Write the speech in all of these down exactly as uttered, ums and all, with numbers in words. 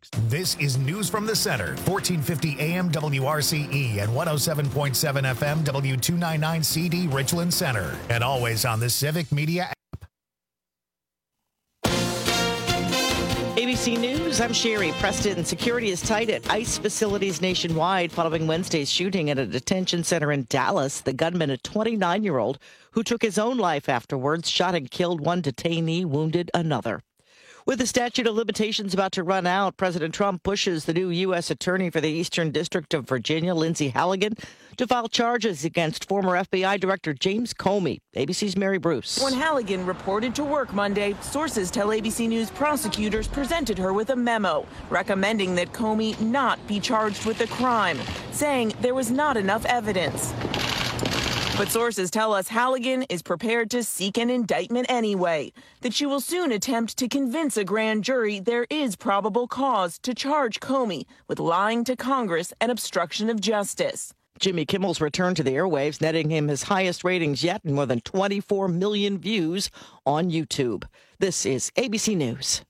six. This is News from the Center, fourteen fifty A M W R C E and one oh seven point seven F M W two ninety-nine C D Richland Center. And always on the Civic Media app. A B C News, I'm Sherry Preston. Security is tight at ICE facilities nationwide following Wednesday's shooting at a detention center in Dallas. The gunman, a twenty-nine-year-old who took his own life afterwards, shot and killed one detainee, wounded another. With the statute of limitations about to run out, President Trump pushes the new U S attorney for the Eastern District of Virginia, Lindsay Halligan, to file charges against former F B I Director James Comey. A B C's Mary Bruce. When Halligan reported to work Monday, sources tell A B C News prosecutors presented her with a memo recommending that Comey not be charged with the crime, saying there was not enough evidence. But sources tell us Halligan is prepared to seek an indictment anyway, that she will soon attempt to convince a grand jury there is probable cause to charge Comey with lying to Congress and obstruction of justice. Jimmy Kimmel's return to the airwaves, netting him his highest ratings yet and more than twenty-four million views on YouTube. This is A B C News.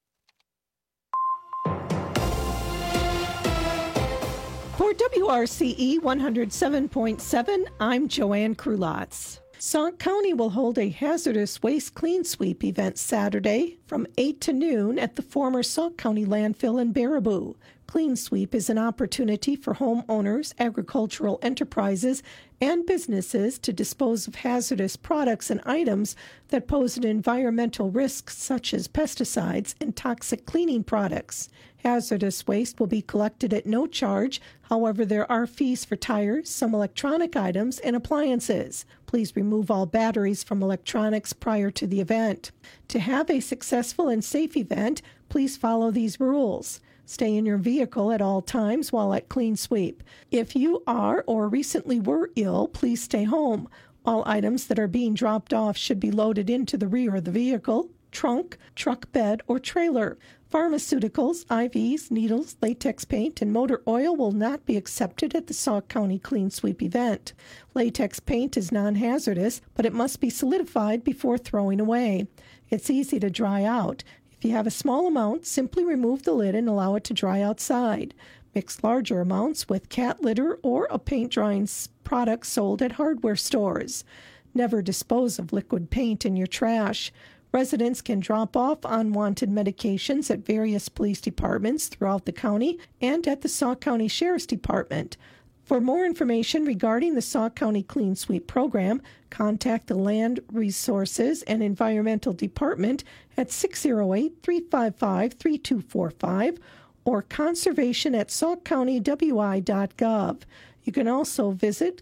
For W R C E one oh seven point seven, I'm Joanne Krulotz. Sauk County will hold a hazardous waste clean sweep event Saturday from eight to noon at the former Sauk County landfill in Baraboo. Clean Sweep is an opportunity for homeowners, agricultural enterprises, and businesses to dispose of hazardous products and items that pose an environmental risk, such as pesticides and toxic cleaning products. Hazardous waste will be collected at no charge. However, there are fees for tires, some electronic items, and appliances. Please remove all batteries from electronics prior to the event. To have a successful and safe event, please follow these rules. Stay in your vehicle at all times while at Clean Sweep. If you are or recently were ill, please stay home. All items that are being dropped off should be loaded into the rear of the vehicle, trunk, truck bed, or trailer. Pharmaceuticals, I Vs, needles, latex paint, and motor oil will not be accepted at the Sauk County Clean Sweep event. Latex paint is non-hazardous, but it must be solidified before throwing away. It's easy to dry out. If you have a small amount, simply remove the lid and allow it to dry outside. Mix larger amounts with cat litter or a paint drying product sold at hardware stores. Never dispose of liquid paint in your trash. Residents can drop off unwanted medications at various police departments throughout the county and at the Sauk County Sheriff's Department. For more information regarding the Sauk County Clean Sweep program, contact the Land Resources and Environmental Department at six oh eight, three five five, three two four five or conservation at sauk county w i dot gov. You can also visit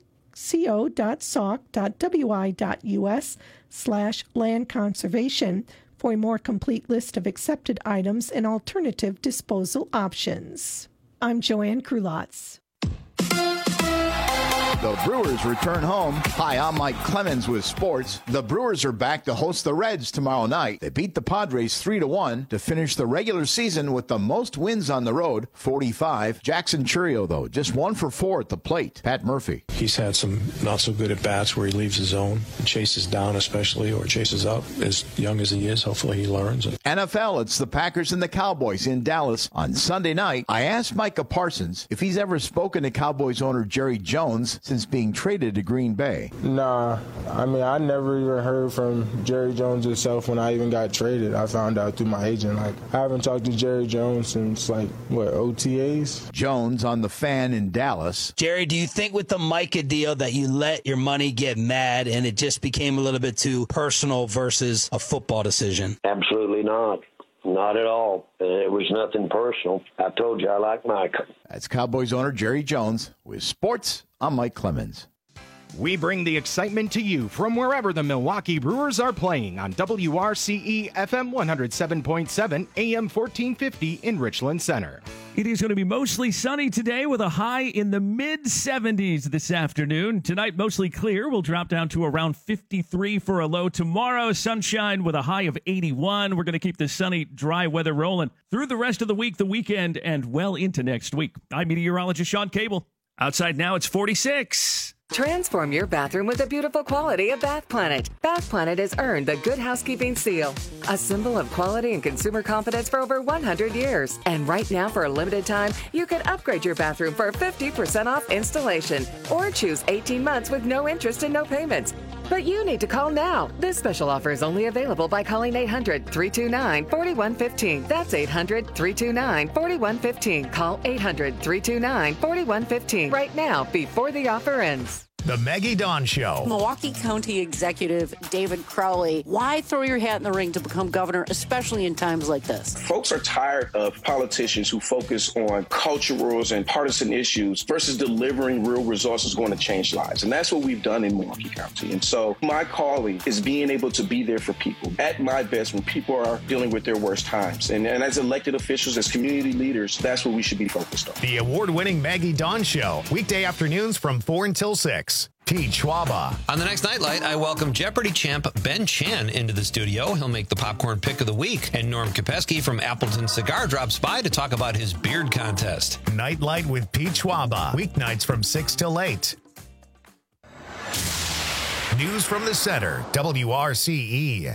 co.sauk.wi.us slash land conservation for a more complete list of accepted items and alternative disposal options. I'm Joanne Krulotz. The Brewers return home. Hi, I'm Mike Clemens with sports. The Brewers are back to host the Reds tomorrow night. They beat the Padres three to one to finish the regular season with the most wins on the road, forty-five. Jackson Chourio, though, just one for four at the plate. Pat Murphy. He's had some not so good at-bats where he leaves his zone and chases down especially, or chases up. As young as he is, hopefully he learns. N F L, it's the Packers and the Cowboys in Dallas on Sunday night. I asked Micah Parsons if he's ever spoken to Cowboys owner Jerry Jones since being traded to Green Bay. Nah, I mean, I never even heard from Jerry Jones himself when I even got traded. I found out through my agent. Like, I haven't talked to Jerry Jones since, like, what, O T As? Jones on the Fan in Dallas. Jerry, do you think with the Micah deal that you let your money get mad and it just became a little bit too personal versus a football decision? Absolutely not. Not at all. It was nothing personal. I told you I like Mike. That's Cowboys owner Jerry Jones. With sports, I'm Mike Clemens. We bring the excitement to you from wherever the Milwaukee Brewers are playing on W R C E F M one oh seven point seven, A M fourteen fifty in Richland Center. It is going to be mostly sunny today with a high in the mid seventies this afternoon. Tonight, mostly clear. We'll drop down to around fifty-three for a low. Tomorrow, sunshine with a high of eighty-one. We're going to keep the sunny, dry weather rolling through the rest of the week, the weekend, and well into next week. I'm meteorologist Sean Cable. Outside now, it's forty-six. Transform your bathroom with the beautiful quality of Bath Planet. Bath Planet has earned the Good Housekeeping Seal, a symbol of quality and consumer confidence for over one hundred years. And right now, for a limited time, you can upgrade your bathroom for fifty percent off installation or choose eighteen months with no interest and no payments. But you need to call now. This special offer is only available by calling eight hundred, three two nine, four one one five. That's eight hundred, three two nine, four one one five. Call eight hundred, three two nine, four one one five right now before the offer ends. The Maggie Dawn Show. Milwaukee County Executive David Crowley, why throw your hat in the ring to become governor, especially in times like this? Folks are tired of politicians who focus on culturals and partisan issues versus delivering real resources going to change lives. And that's what we've done in Milwaukee County. And so my calling is being able to be there for people at my best when people are dealing with their worst times. And, and as elected officials, as community leaders, that's what we should be focused on. The award-winning Maggie Dawn Show. Weekday afternoons from four until six. Pete Schwaba. On the next Nightlight, I welcome Jeopardy champ Ben Chan into the studio. He'll make the popcorn pick of the week. And Norm Kopeski from Appleton Cigar drops by to talk about his beard contest. Nightlight with Pete Schwaba. Weeknights from six till eight. News from the center. W R C E.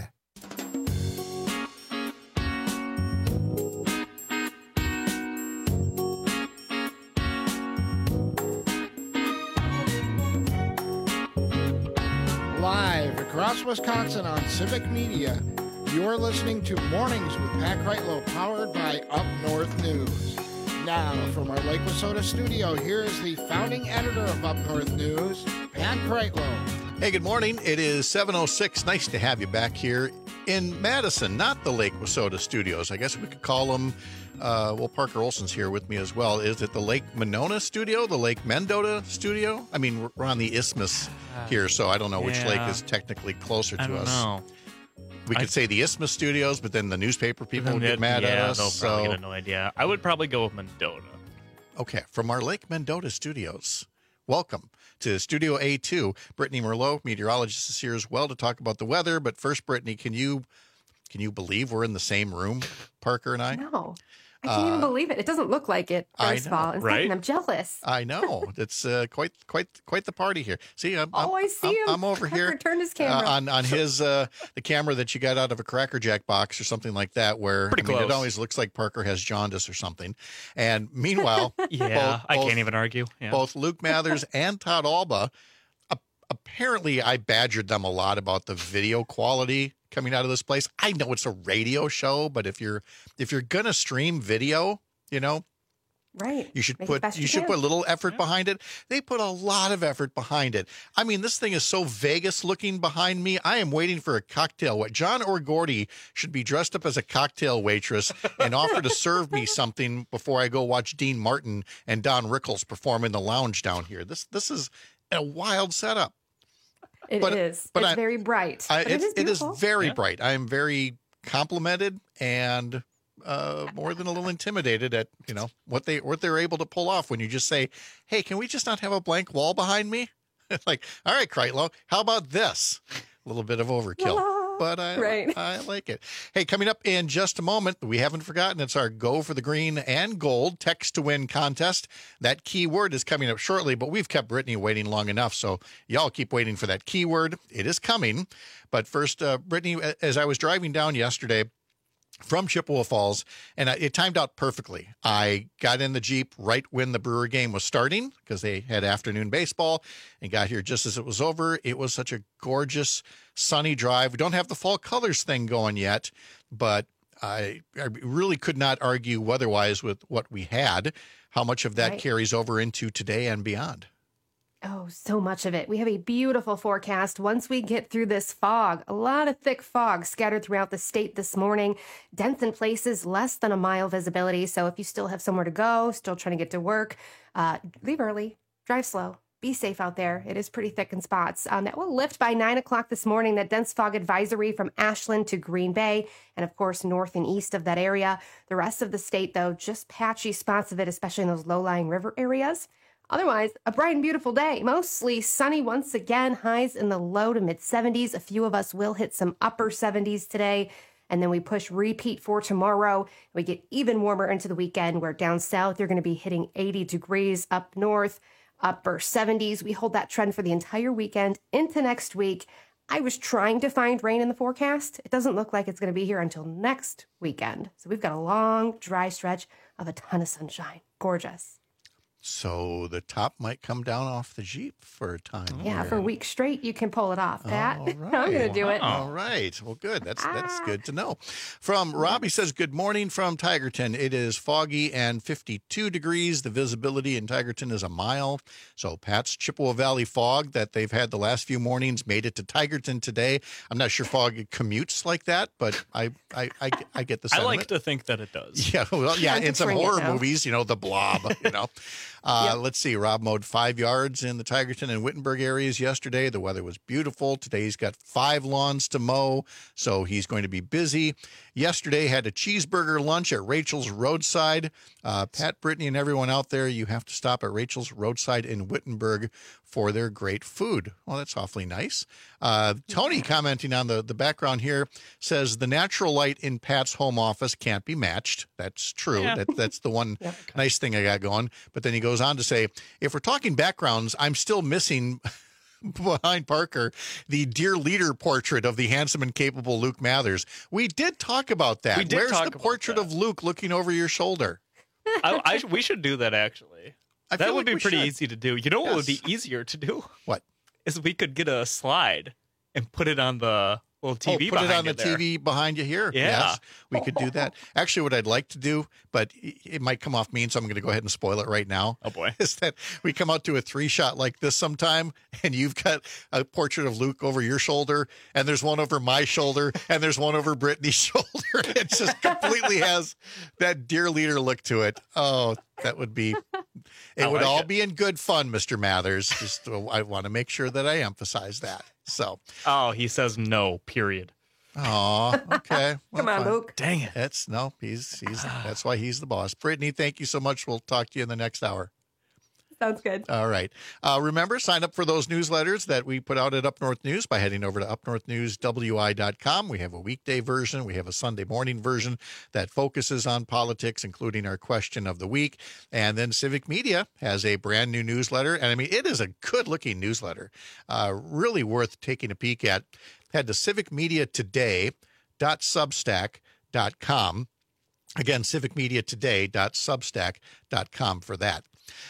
Live across Wisconsin on Civic Media, you're listening to Mornings with Pat Kreitlow, powered by Up North News. Now, from our Lake Wissota studio, here is the founding editor of Up North News, Pat Kreitlow. Hey, good morning. It is seven oh six. Nice to have you back here in Madison, not the Lake Wissota studios. I guess we could call them, uh, well, Parker Olson's here with me as well. Is it the Lake Monona studio, the Lake Mendota studio? I mean, we're on the Isthmus here, so I don't know which yeah. lake is technically closer to I don't us. know. We could I, say the Isthmus studios, but then the newspaper people would it, get mad yeah, at us. they'll probably so. get annoyed. Yeah, I would probably go with Mendota. Okay, from our Lake Mendota studios, welcome to Studio A two. Brittany Merlot, meteorologist, is here as well to talk about the weather. But first, Brittany, can you can you believe we're in the same room, Parker and I? No. I can't Uh, even believe it. It doesn't look like it, I first of know, all. And right? second, I'm jealous. I know. It's uh, quite quite quite the party here. See, I'm, Oh, I'm, I see I'm, him. I'm over Parker here turned his camera. uh, on on his uh, the camera that you got out of a Cracker Jack box or something like that. Where Pretty I mean, close. it always looks like Parker has jaundice or something. And meanwhile, Yeah, both- I both- can't even argue. Yeah. Both Luke Mathers and Todd Alba, a- apparently, I badgered them a lot about the video quality coming out of this place. I know it's a radio show, but if you're if you're gonna stream video, you know, Right. you should Make it put best you you should can. put a little effort behind it. They put a lot of effort behind it. I mean, this thing is so Vegas looking behind me. I am waiting for a cocktail. What John Orgordy should be dressed up as a cocktail waitress and offer to serve me something before I go watch Dean Martin and Don Rickles perform in the lounge down here. This this is a wild setup. It but- is. but it's I- very bright. I, but it's, it is it is beautiful. very Yeah. bright. I am very complimented and uh, more than a little intimidated at you know what they what they're able to pull off when you just say, "Hey, can we just not have a blank wall behind me?" Like, all right, Kreitlow, how about this? A little bit of overkill. La-la. But I, Right. I like it. Hey, coming up in just a moment, we haven't forgotten, it's our Go for the Green and Gold Text to Win contest. That keyword is coming up shortly, but we've kept Brittany waiting long enough, so y'all keep waiting for that keyword. It is coming. But first, uh, Brittany, as I was driving down yesterday from Chippewa Falls, and I- it timed out perfectly. I got in the Jeep right when the Brewer game was starting because they had afternoon baseball, and got here just as it was over. It was such a gorgeous, sunny drive. We don't have the fall colors thing going yet, but I, I really could not argue weather-wise with what we had. How much of that Right. carries over into today and beyond? Oh, so much of it. We have a beautiful forecast once we get through this fog. A lot of thick fog scattered throughout the state this morning. Dense in places, less than a mile visibility. So if you still have somewhere to go, still trying to get to work, uh, leave early, drive slow. Be safe out there. It is pretty thick in spots. Um, that will lift by nine o'clock this morning, that dense fog advisory from Ashland to Green Bay, and of course, north and east of that area. The rest of the state, though, just patchy spots of it, especially in those low-lying river areas. Otherwise, a bright and beautiful day. Mostly sunny once again, highs in the low to mid seventies. A few of us will hit some upper seventies today. And then we push repeat for tomorrow. We get even warmer into the weekend, where down south, you're going to be hitting eighty degrees. Up north, upper seventies. We hold that trend for the entire weekend into next week. I was trying to find rain in the forecast. It doesn't look like it's going to be here until next weekend. So we've got a long, dry stretch of a ton of sunshine. Gorgeous. So the top might come down off the Jeep for a time. Yeah, here. for a week straight, you can pull it off, Pat. All right. I'm going to do it. All right. Well, good. That's that's good to know. From Robbie says, good morning from Tigerton. It is foggy and fifty-two degrees. The visibility in Tigerton is a mile. So Pat's Chippewa Valley fog that they've had the last few mornings made it to Tigerton today. I'm not sure fog commutes like that, but I I, I, I get the I sentiment. like to think that it does. Yeah, well, yeah, Time to in some bring it horror now. movies, you know, the blob, you know. Uh, Yep. Let's see. Rob mowed five yards in the Tigerton and Wittenberg areas yesterday. The weather was beautiful. Today he's got five lawns to mow, so he's going to be busy. Yesterday had a cheeseburger lunch at Rachel's Roadside. Uh, Pat, Brittany, and everyone out there, you have to stop at Rachel's Roadside in Wittenberg for their great food. Well, that's awfully nice. Uh, Tony commenting on the, the background here says the natural light in Pat's home office can't be matched. That's true. Yeah. That, that's the one nice thing I got going. But then he goes on to say, if we're talking backgrounds, I'm still missing behind Parker the dear leader portrait of the handsome and capable Luke Mathers. We did talk about that. We did Where's talk the about portrait of Luke looking over your shoulder? I, I, we should do that, actually. I that feel would like be we pretty should. easy to do. You know what would Yes. be easier to do? What? Is we could get a slide and put it on the little T V oh, put it behind on the you there. T V behind you here. Yeah. Yes, we could do that. Actually, what I'd like to do, but it might come off mean, so I'm going to go ahead and spoil it right now. Oh, boy. Is that we come out to a three shot like this sometime, and you've got a portrait of Luke over your shoulder, and there's one over my shoulder, and there's one over Brittany's shoulder. It just completely has that dear leader look to it. Oh, that would be, it I would like all it. be in good fun, Mister Mathers. Just, uh, I want to make sure that I emphasize that. So, Oh, he says no, period. oh, okay. Come on, Luke. Dang it. That's no, he's he's that's why he's the boss. Brittany, thank you so much. We'll talk to you in the next hour. Sounds good. All right. Uh, remember, sign up for those newsletters that we put out at Up North News by heading over to up north news w i dot com. We have a weekday version. We have a Sunday morning version that focuses on politics, including our question of the week. And then Civic Media has a brand new newsletter. And I mean, it is a good looking newsletter, uh, really worth taking a peek at. Head to civic media today dot substack dot com. Again, civic media today dot substack dot com for that.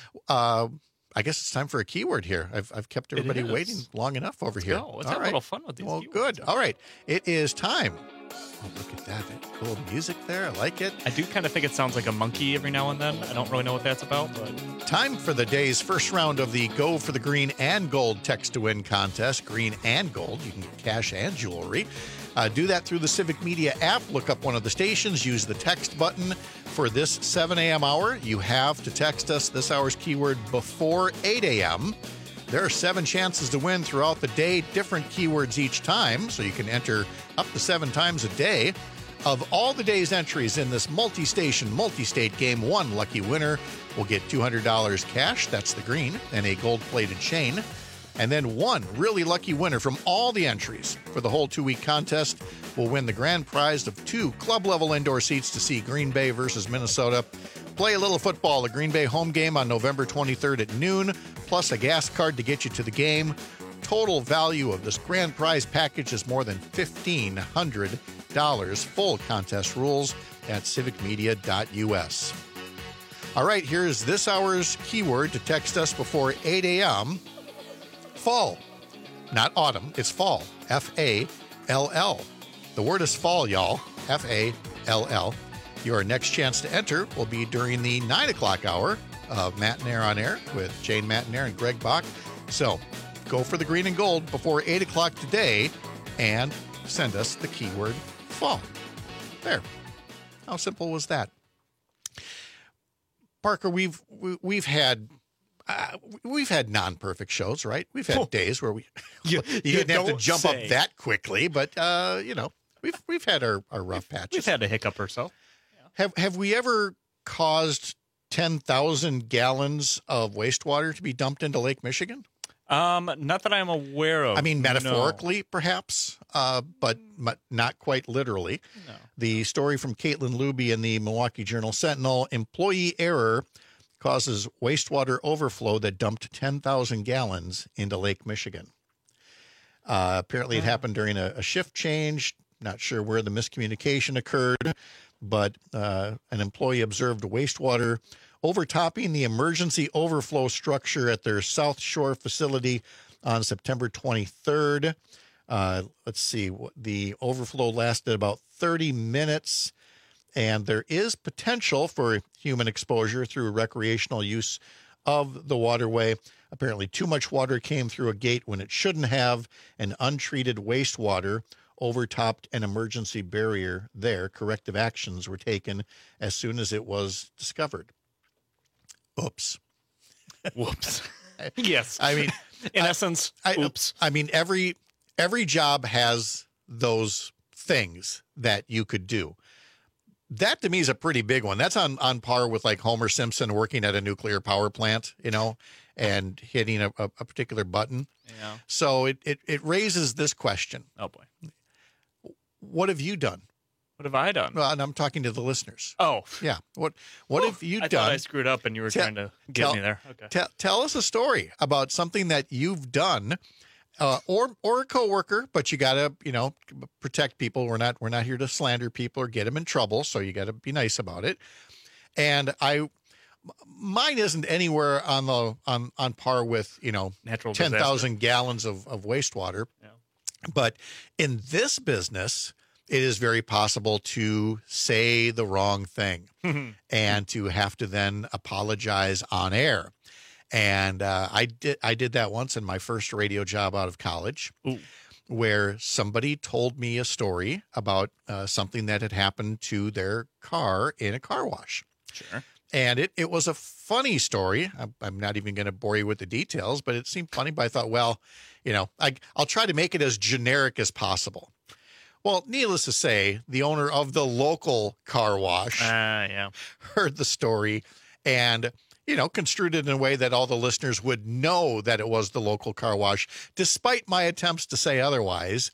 Uh, I guess it's time for a keyword here. I've, I've kept everybody is. waiting long enough over Let's here. go. Let's All have a right. little fun with these Well, keywords. good. All right. It is time. Oh, look at that. That cool music there. I like it. I do kind of think it sounds like a monkey every now and then. I don't really know what that's about, but Time for the day's first round of the Go for the Green and Gold Text to Win contest. Green and gold. You can get cash and jewelry. Uh, do that through the Civic Media app. Look up one of the stations. Use the text button. For this seven a.m. hour, you have to text us this hour's keyword before eight a.m. There are seven chances to win throughout the day, different keywords each time, so you can enter up to seven times a day. Of all the day's entries in this multi-station, multi-state game, one lucky winner will get two hundred dollars cash, that's the green, and a gold-plated chain. And then one really lucky winner from all the entries for the whole two-week contest will win the grand prize of two club-level indoor seats to see Green Bay versus Minnesota. Play a little football, the Green Bay home game on November twenty-third at noon, plus a gas card to get you to the game. Total value of this grand prize package is more than fifteen hundred dollars. Full contest rules at civic media dot u s. All right, here's this hour's keyword to text us before eight a.m. Fall. Not autumn, it's fall. F A L L. The word is fall, y'all. F A L L. Your next chance to enter will be during the nine o'clock hour of Matt and Air on Air with Jane Matt and Greg Bach. So go for the green and gold before eight o'clock today and send us the keyword fall. There. How simple was that? Parker, we've we- we've had uh, we've had non-perfect shows, right? We've had days where we you, you didn't have to don't jump say. up that quickly, but uh, you know, we've we've had our, our rough patches. we've had a hiccup or so. Have have we ever caused ten thousand gallons of wastewater to be dumped into Lake Michigan? Um, not that I'm aware of. I mean, no. metaphorically, perhaps, uh, but m- not quite literally. No. The story from Caitlin Luby in the Milwaukee Journal Sentinel, employee error causes wastewater overflow that dumped ten thousand gallons into Lake Michigan. Uh, apparently, it happened during a, a shift change. Not sure where the miscommunication occurred, but uh, an employee observed wastewater overtopping the emergency overflow structure at their South Shore facility on September twenty-third. Uh, let's see, the overflow lasted about thirty minutes, and there is potential for human exposure through recreational use of the waterway. Apparently, too much water came through a gate when it shouldn't have, and untreated wastewater overtopped an emergency barrier there. Corrective actions were taken as soon as it was discovered. Oops. Whoops. Yes. I mean, in I, essence, I, oops. I mean, every every job has those things that you could do. That to me is a pretty big one. That's on, on par with like Homer Simpson working at a nuclear power plant, you know, and hitting a, a, a particular button. Yeah. So it, it, it raises this question. Oh, boy. What have you done? What have I done? Well, and I'm talking to the listeners. Oh. Yeah. What What have you I done? thought I screwed up and you were Tell- trying to get tell- me there. Okay. Tell, tell us a story about something that you've done, uh, or or a coworker, but you got to, you know, protect people. We're not we're not here to slander people or get them in trouble, so you got to be nice about it. And I, mine isn't anywhere on the on on par with, you know, Natural ten disaster. thousand gallons of of wastewater. Yeah. But in this business, it is very possible to say the wrong thing and to have to then apologize on air. And uh, I did I did that once in my first radio job out of college, Ooh. where somebody told me a story about uh, something that had happened to their car in a car wash. Sure. And it, it was a funny story. I'm, I'm not even going to bore you with the details, but it seemed funny. But I thought, well, you know, I, I'll try to make it as generic as possible. Well, needless to say, the owner of the local car wash Uh, yeah. heard the story and, you know, construed it in a way that all the listeners would know that it was the local car wash, despite my attempts to say otherwise.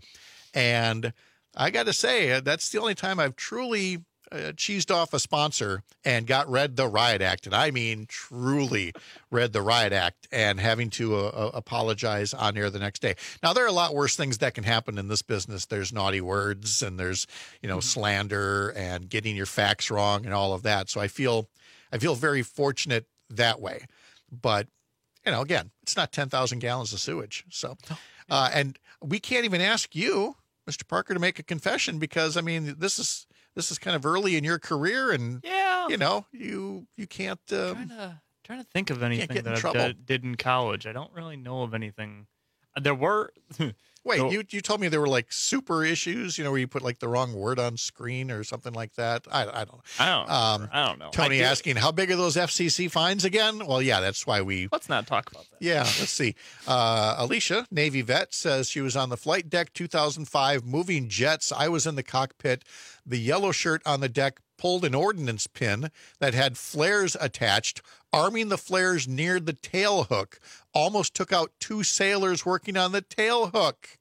And I got to say, uh, that's the only time I've truly uh, cheesed off a sponsor and got read the riot act. And I mean, truly read the riot act and having to uh, uh, apologize on air the next day. Now, there are a lot worse things that can happen in this business. There's naughty words and there's, you know, slander and getting your facts wrong and all of that. So I feel, I feel very fortunate that way. But, you know, again, it's not ten thousand gallons of sewage. So, uh, and we can't even ask you, Mister Parker, to make a confession because, I mean, this is, this is kind of early in your career and, Yeah. you know, you, you can't, um, Trying to, trying to think of get anything in that I trouble. did, did in college. I don't really know of anything. There were. Wait, So- you you told me there were like super issues, you know, where you put like the wrong word on screen or something like that. I, I don't I don't. Um, I don't know. Tony I did- asking, how big are those F C C fines again? Well, yeah, that's why we. Let's not talk about that. Yeah, let's see. Uh, Alicia, Navy vet, says she was on the flight deck two thousand five moving jets. I was in the cockpit. The yellow shirt on the deck pulled an ordnance pin that had flares attached, arming the flares near the tail hook. Almost took out two sailors working on the tail hook.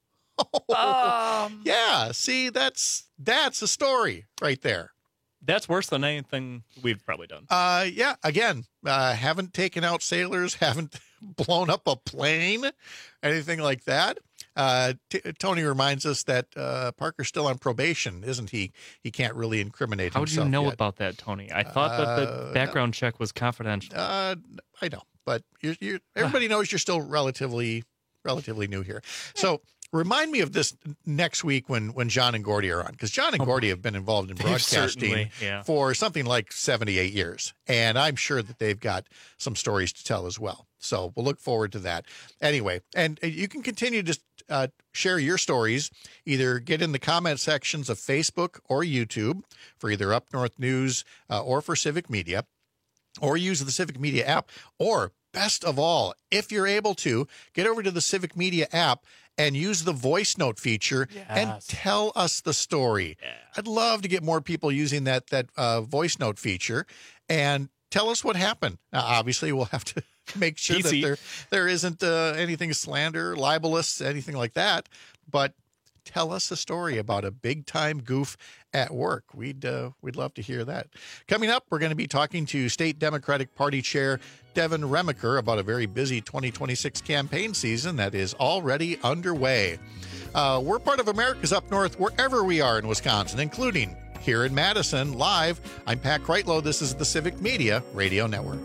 Um, Yeah, see, that's that's a story right there. That's worse than anything we've probably done. Uh, yeah, again, uh, haven't taken out sailors, haven't blown up a plane, anything like that. Uh, T- Tony reminds us that uh, Parker's still on probation, isn't he? He can't really incriminate How would you himself know yet. about that, Tony? I thought that Uh, the background check was confidential. Uh, I know, but you're, you're, everybody knows you're still relatively, relatively new here. So remind me of this next week when when John and Gordy are on, because John and Gordy have been involved in They've broadcasting certainly, yeah. for something like seventy-eight years, and I'm sure that they've got some stories to tell as well. So we'll look forward to that. Anyway, and you can continue to uh, share your stories. Either get in the comment sections of Facebook or YouTube for either Up North News uh, or for Civic Media, or use the Civic Media app, or best of all, if you're able to, get over to the Civic Media app and use the voice note feature and Yes. tell us the story. I'd love to get more people using that that uh, voice note feature and tell us what happened. Now, obviously, we'll have to make sure P C. that there there isn't uh, anything slander, libelous, anything like that. But tell us a story about a big-time goof at work. We'd uh, we'd love to hear that. Coming up, we're going to be talking to State Democratic Party Chair Devin Remaker about a very busy twenty twenty-six campaign season that is already underway. Uh, we're part of America's Up North wherever we are in Wisconsin, including here in Madison, live. I'm Pat Kreitlow. This is the Civic Media Radio Network.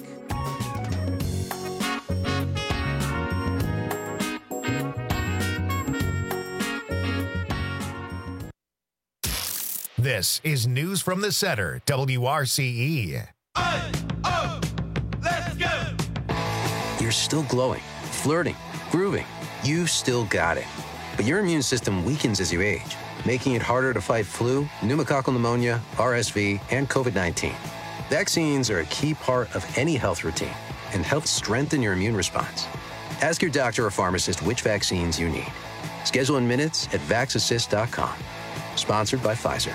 This is News from the Center, W R C E. Oh, oh, let's go! You're still glowing, flirting, grooving. You still got it. But your immune system weakens as you age, making it harder to fight flu, pneumococcal pneumonia, R S V, and COVID nineteen. Vaccines are a key part of any health routine and help strengthen your immune response. Ask your doctor or pharmacist which vaccines you need. Schedule in minutes at vax assist dot com. Sponsored by Pfizer.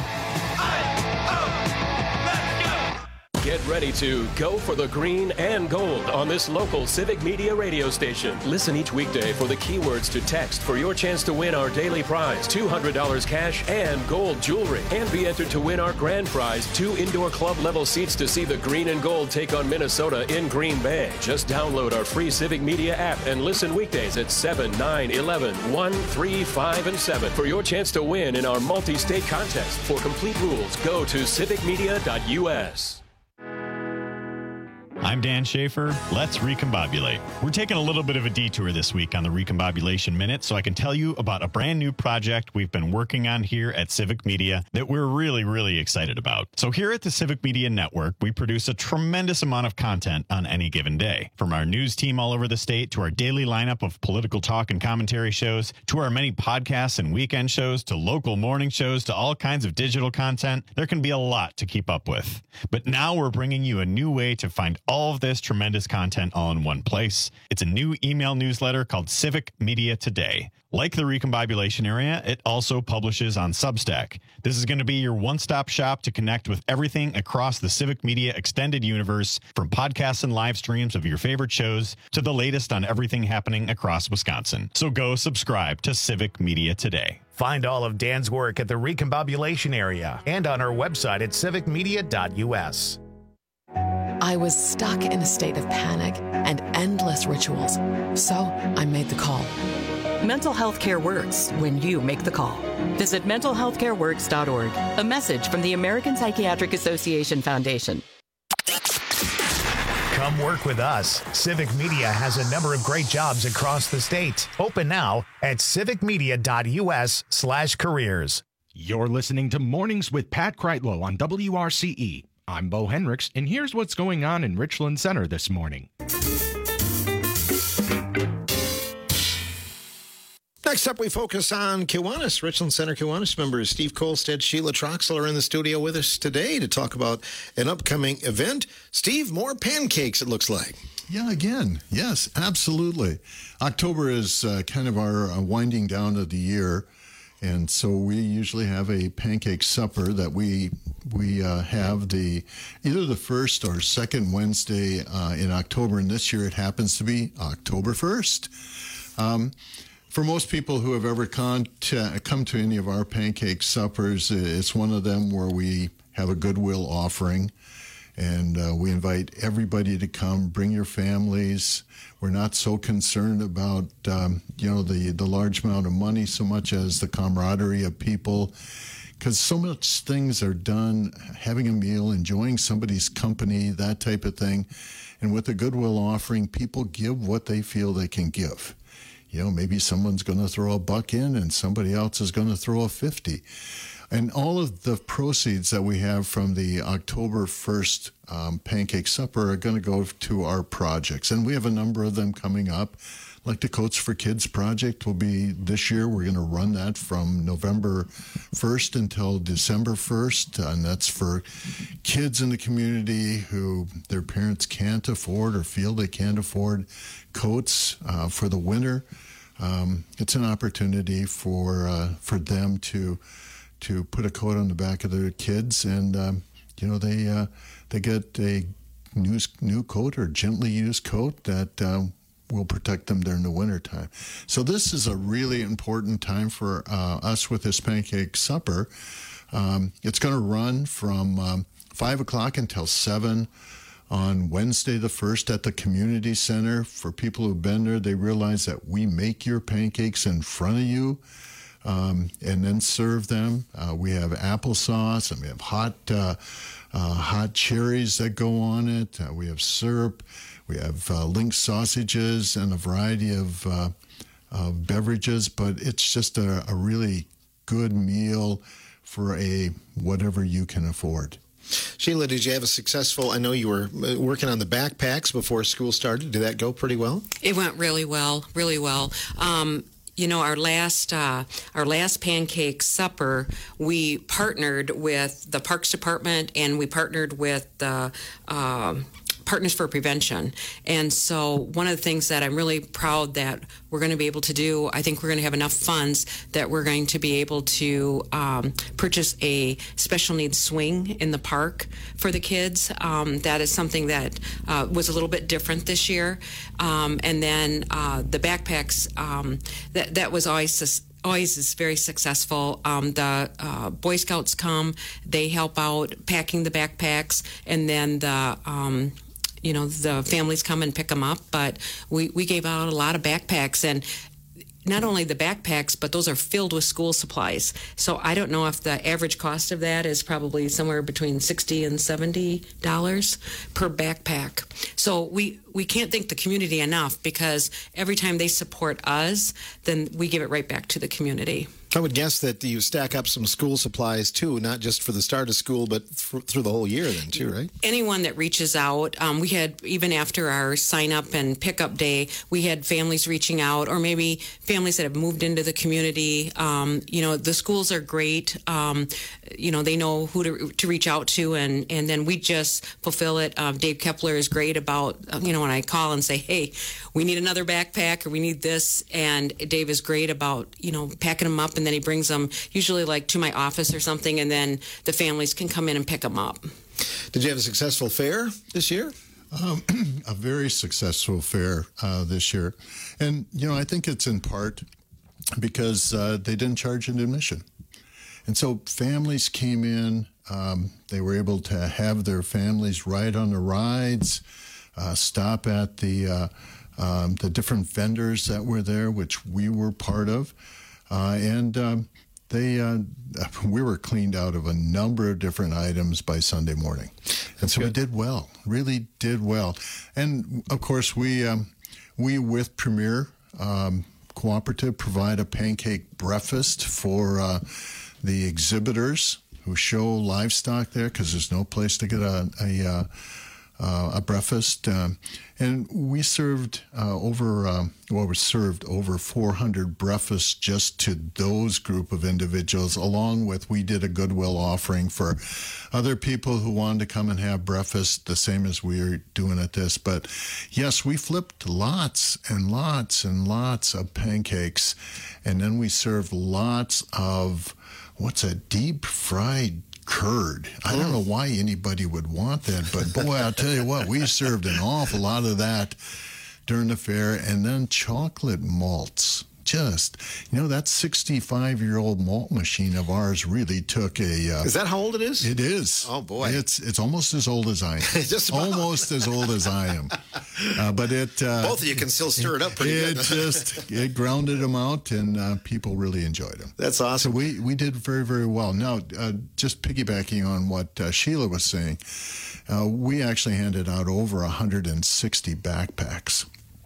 Get ready to go for the green and gold on this local Civic Media radio station. Listen each weekday for the keywords to text for your chance to win our daily prize, two hundred dollars cash and gold jewelry. And be entered to win our grand prize, two indoor club level seats to see the green and gold take on Minnesota in Green Bay. Just download our free Civic Media app and listen weekdays at seven, nine, eleven, one, three, five, and seven for your chance to win in our multi-state contest. For complete rules, go to civic media dot U S. I'm Dan Schaefer. Let's recombobulate. We're taking a little bit of a detour this week on the Recombobulation Minute so I can tell you about a brand new project we've been working on here at Civic Media that we're really, really excited about. So here at the Civic Media Network, we produce a tremendous amount of content on any given day. From our news team all over the state to our daily lineup of political talk and commentary shows to our many podcasts and weekend shows to local morning shows to all kinds of digital content, there can be a lot to keep up with. But now we're bringing you a new way to find all of this tremendous content all in one place. It's a new email newsletter called Civic Media Today. Like the Recombobulation area, it also publishes on Substack. This is going to be your one-stop shop to connect with everything across the Civic Media extended universe, from podcasts and live streams of your favorite shows to the latest on everything happening across Wisconsin. So go subscribe to Civic Media Today. Find all of Dan's work at the Recombobulation area and on our website at civic media dot U S. I was stuck in a state of panic and endless rituals, so I made the call. Mental health care works when you make the call. Visit mental health care works dot org. A message from the American Psychiatric Association Foundation. Come work with us. Civic Media has a number of great jobs across the state. Open now at civic media dot U S slash careers. You're listening to Mornings with Pat Kreitlow on W R C E. I'm Bo Hendricks, and here's what's going on in Richland Center this morning. Next up, we focus on Kiwanis. Richland Center Kiwanis members Steve Kolstad, Sheila Troxel are in the studio with us today to talk about an upcoming event. Steve, more pancakes, it looks like. Yeah, again, yes, absolutely. October is uh, kind of our uh, winding down of the year. And so we usually have a pancake supper that we we uh, have the either the first or second Wednesday uh, in October. And this year it happens to be October first. Um, for most people who have ever con- to, come to any of our pancake suppers, it's one of them where we have a goodwill offering. And uh, we invite everybody to come, bring your families. We're not so concerned about, um, you know, the, the large amount of money so much as the camaraderie of people, because so much things are done, having a meal, enjoying somebody's company, that type of thing. And with the goodwill offering, people give what they feel they can give. You know, maybe someone's going to throw a buck in and somebody else is going to throw a fifty. And all of the proceeds that we have from the October first um, Pancake Supper are going to go to our projects. And we have a number of them coming up. Like the Coats for Kids project will be this year. We're going to run that from November first until December first. And that's for kids in the community who their parents can't afford or feel they can't afford coats uh, for the winter. Um, it's an opportunity for uh, for them to to put a coat on the back of their kids, and um, you know they uh, they get a new new coat or gently used coat that uh, will protect them during the wintertime. So this is a really important time for uh, us with this pancake supper. Um, it's going to run from um, five o'clock until seven on Wednesday the first at the community center. For people who've been there, they realize that we make your pancakes in front of you um, and then serve them. Uh, we have applesauce and we have hot uh, uh, hot cherries that go on it. Uh, we have syrup. We have uh, link sausages and a variety of, uh, of beverages, but it's just a, a really good meal for a whatever you can afford. Sheila, did you have a successful, I know you were working on the backpacks before school started. Did that go pretty well? It went really well, really well. Um, you know, our last uh, our last pancake supper, we partnered with the Parks Department and we partnered with the uh, Partners for Prevention. And so one of the things that I'm really proud that we're going to be able to do, I think we're going to have enough funds that we're going to be able to um, purchase a special needs swing in the park for the kids. Um, that is something that uh, was a little bit different this year. Um, and then uh, the backpacks, um, that, that was always always is very successful. Um, the uh, Boy Scouts come, they help out packing the backpacks, and then the um, you know, the families come and pick them up. But we, we gave out a lot of backpacks, and not only the backpacks, but those are filled with school supplies. So I don't know if the average cost of that is probably somewhere between sixty and seventy dollars per backpack. So we, we can't thank the community enough, because every time they support us, then we give it right back to the community. I would guess that you stack up some school supplies, too, not just for the start of school, but th- through the whole year then, too, right? Anyone that reaches out, um, we had, even after our sign-up and pickup day, we had families reaching out, or maybe families that have moved into the community. Um, you know, the schools are great. Um, you know, they know who to, to reach out to, and, and then we just fulfill it. Um, Dave Kepler is great about, you know, when I call and say, hey, we need another backpack, or we need this, and Dave is great about, you know, packing them up, and then he brings them usually like to my office or something, and then the families can come in and pick them up. Did you have a successful fair this year? Um, a very successful fair uh, this year. And, you know, I think it's in part because uh, they didn't charge an admission. And so families came in, um, they were able to have their families ride on the rides, uh, stop at the, uh, um, the different vendors that were there, which we were part of. Uh, and um, they, uh, we were cleaned out of a number of different items by Sunday morning. And so we did well, really did well. And, of course, we, um, we with Premier um, Cooperative, provide a pancake breakfast for uh, the exhibitors who show livestock there, because there's no place to get a, a, uh, uh, a breakfast. Um, and we served uh, over, uh, well, we served over four hundred breakfasts just to those group of individuals, along with, we did a goodwill offering for other people who wanted to come and have breakfast, the same as we are doing at this. But yes, we flipped lots and lots and lots of pancakes, and then we served lots of, what's a deep fried curd. I don't know why anybody would want that, but boy, I'll tell you what, we served an awful lot of that during the fair. And then chocolate malts. Just, you know, that sixty-five-year-old malt machine of ours really took a... Uh, is that how old it is? It is. Oh, boy. It's it's almost as old as I am. Just about. Almost as old as I am. Uh, but it... Uh, Both of you can still stir it up pretty it good. It just, it grounded them out, and uh, people really enjoyed them. That's awesome. So we, we did very, very well. Now, uh, just piggybacking on what uh, Sheila was saying, uh, we actually handed out over one hundred sixty backpacks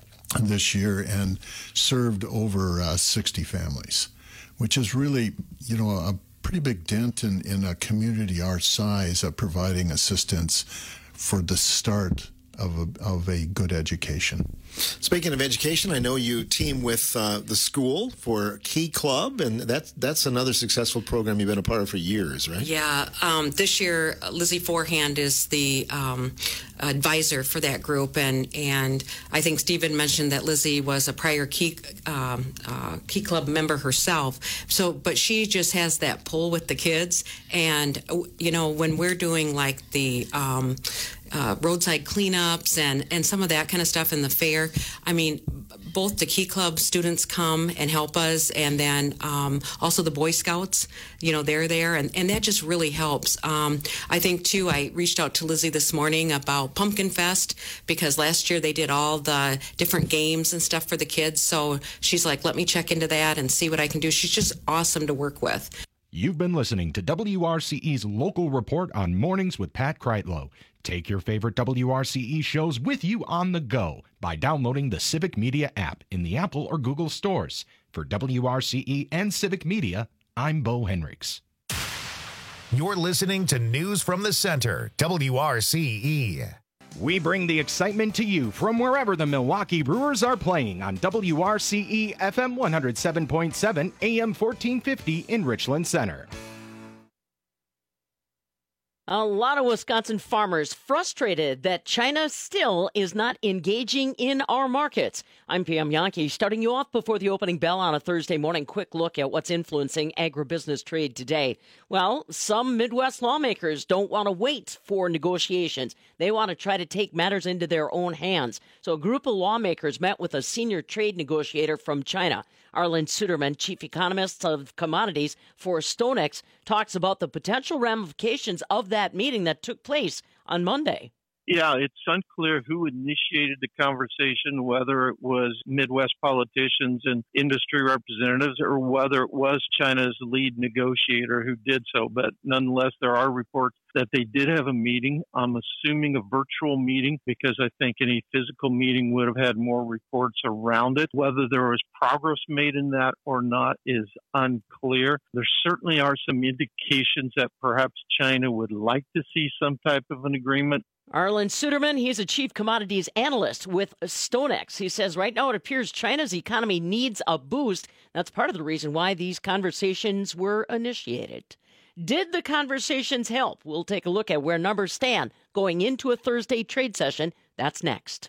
this year and served over uh, sixty families, which is really, you know, a pretty big dent in, in a community our size of providing assistance for the start of a, of a good education. Speaking of education, I know you team with uh, the school for Key Club, and that's that's another successful program you've been a part of for years, right? Yeah. Um, this year, Lizzie Forehand is the um, advisor for that group, and and I think Stephen mentioned that Lizzie was a prior Key um, uh, Key Club member herself. So, but she just has that pull with the kids, and you know when we're doing like the um, uh, roadside cleanups and and some of that kind of stuff in the fair. I mean, both the Key Club students come and help us, and then um, also the Boy Scouts. You know, they're there, and and that just really helps. Um, I think too. I reached out to Lizzie this morning about Pumpkin Fest, because last year they did all the different games and stuff for the kids. So she's like, let me check into that and see what I can do. She's just awesome to work with. You've been listening to W R C E's local report on Mornings with Pat Kreitlow. Take your favorite W R C E shows with you on the go by downloading the Civic Media app in the Apple or Google stores. For W R C E and Civic Media, I'm Bo Henriks. You're listening to News from the Center, W R C E. We bring the excitement to you from wherever the Milwaukee Brewers are playing on W R C E F M one oh seven point seven, A M fourteen fifty in Richland Center. A lot of Wisconsin farmers frustrated that China still is not engaging in our markets. I'm Pam Yankee, starting you off before the opening bell on a Thursday morning. Quick look at what's influencing agribusiness trade today. Well, some Midwest lawmakers don't want to wait for negotiations. They want to try to take matters into their own hands. So a group of lawmakers met with a senior trade negotiator from China. Arlen Suderman, chief economist of commodities for StoneX, talks about the potential ramifications of that meeting that took place on Monday. Yeah, it's unclear who initiated the conversation, whether it was Midwest politicians and industry representatives or whether it was China's lead negotiator who did so. But nonetheless, there are reports that they did have a meeting. I'm assuming a virtual meeting because I think any physical meeting would have had more reports around it. Whether there was progress made in that or not is unclear. There certainly are some indications that perhaps China would like to see some type of an agreement. Arlen Suderman, he's a chief commodities analyst with StoneX. He says right now it appears China's economy needs a boost. That's part of the reason why these conversations were initiated. Did the conversations help? We'll take a look at where numbers stand going into a Thursday trade session. That's next.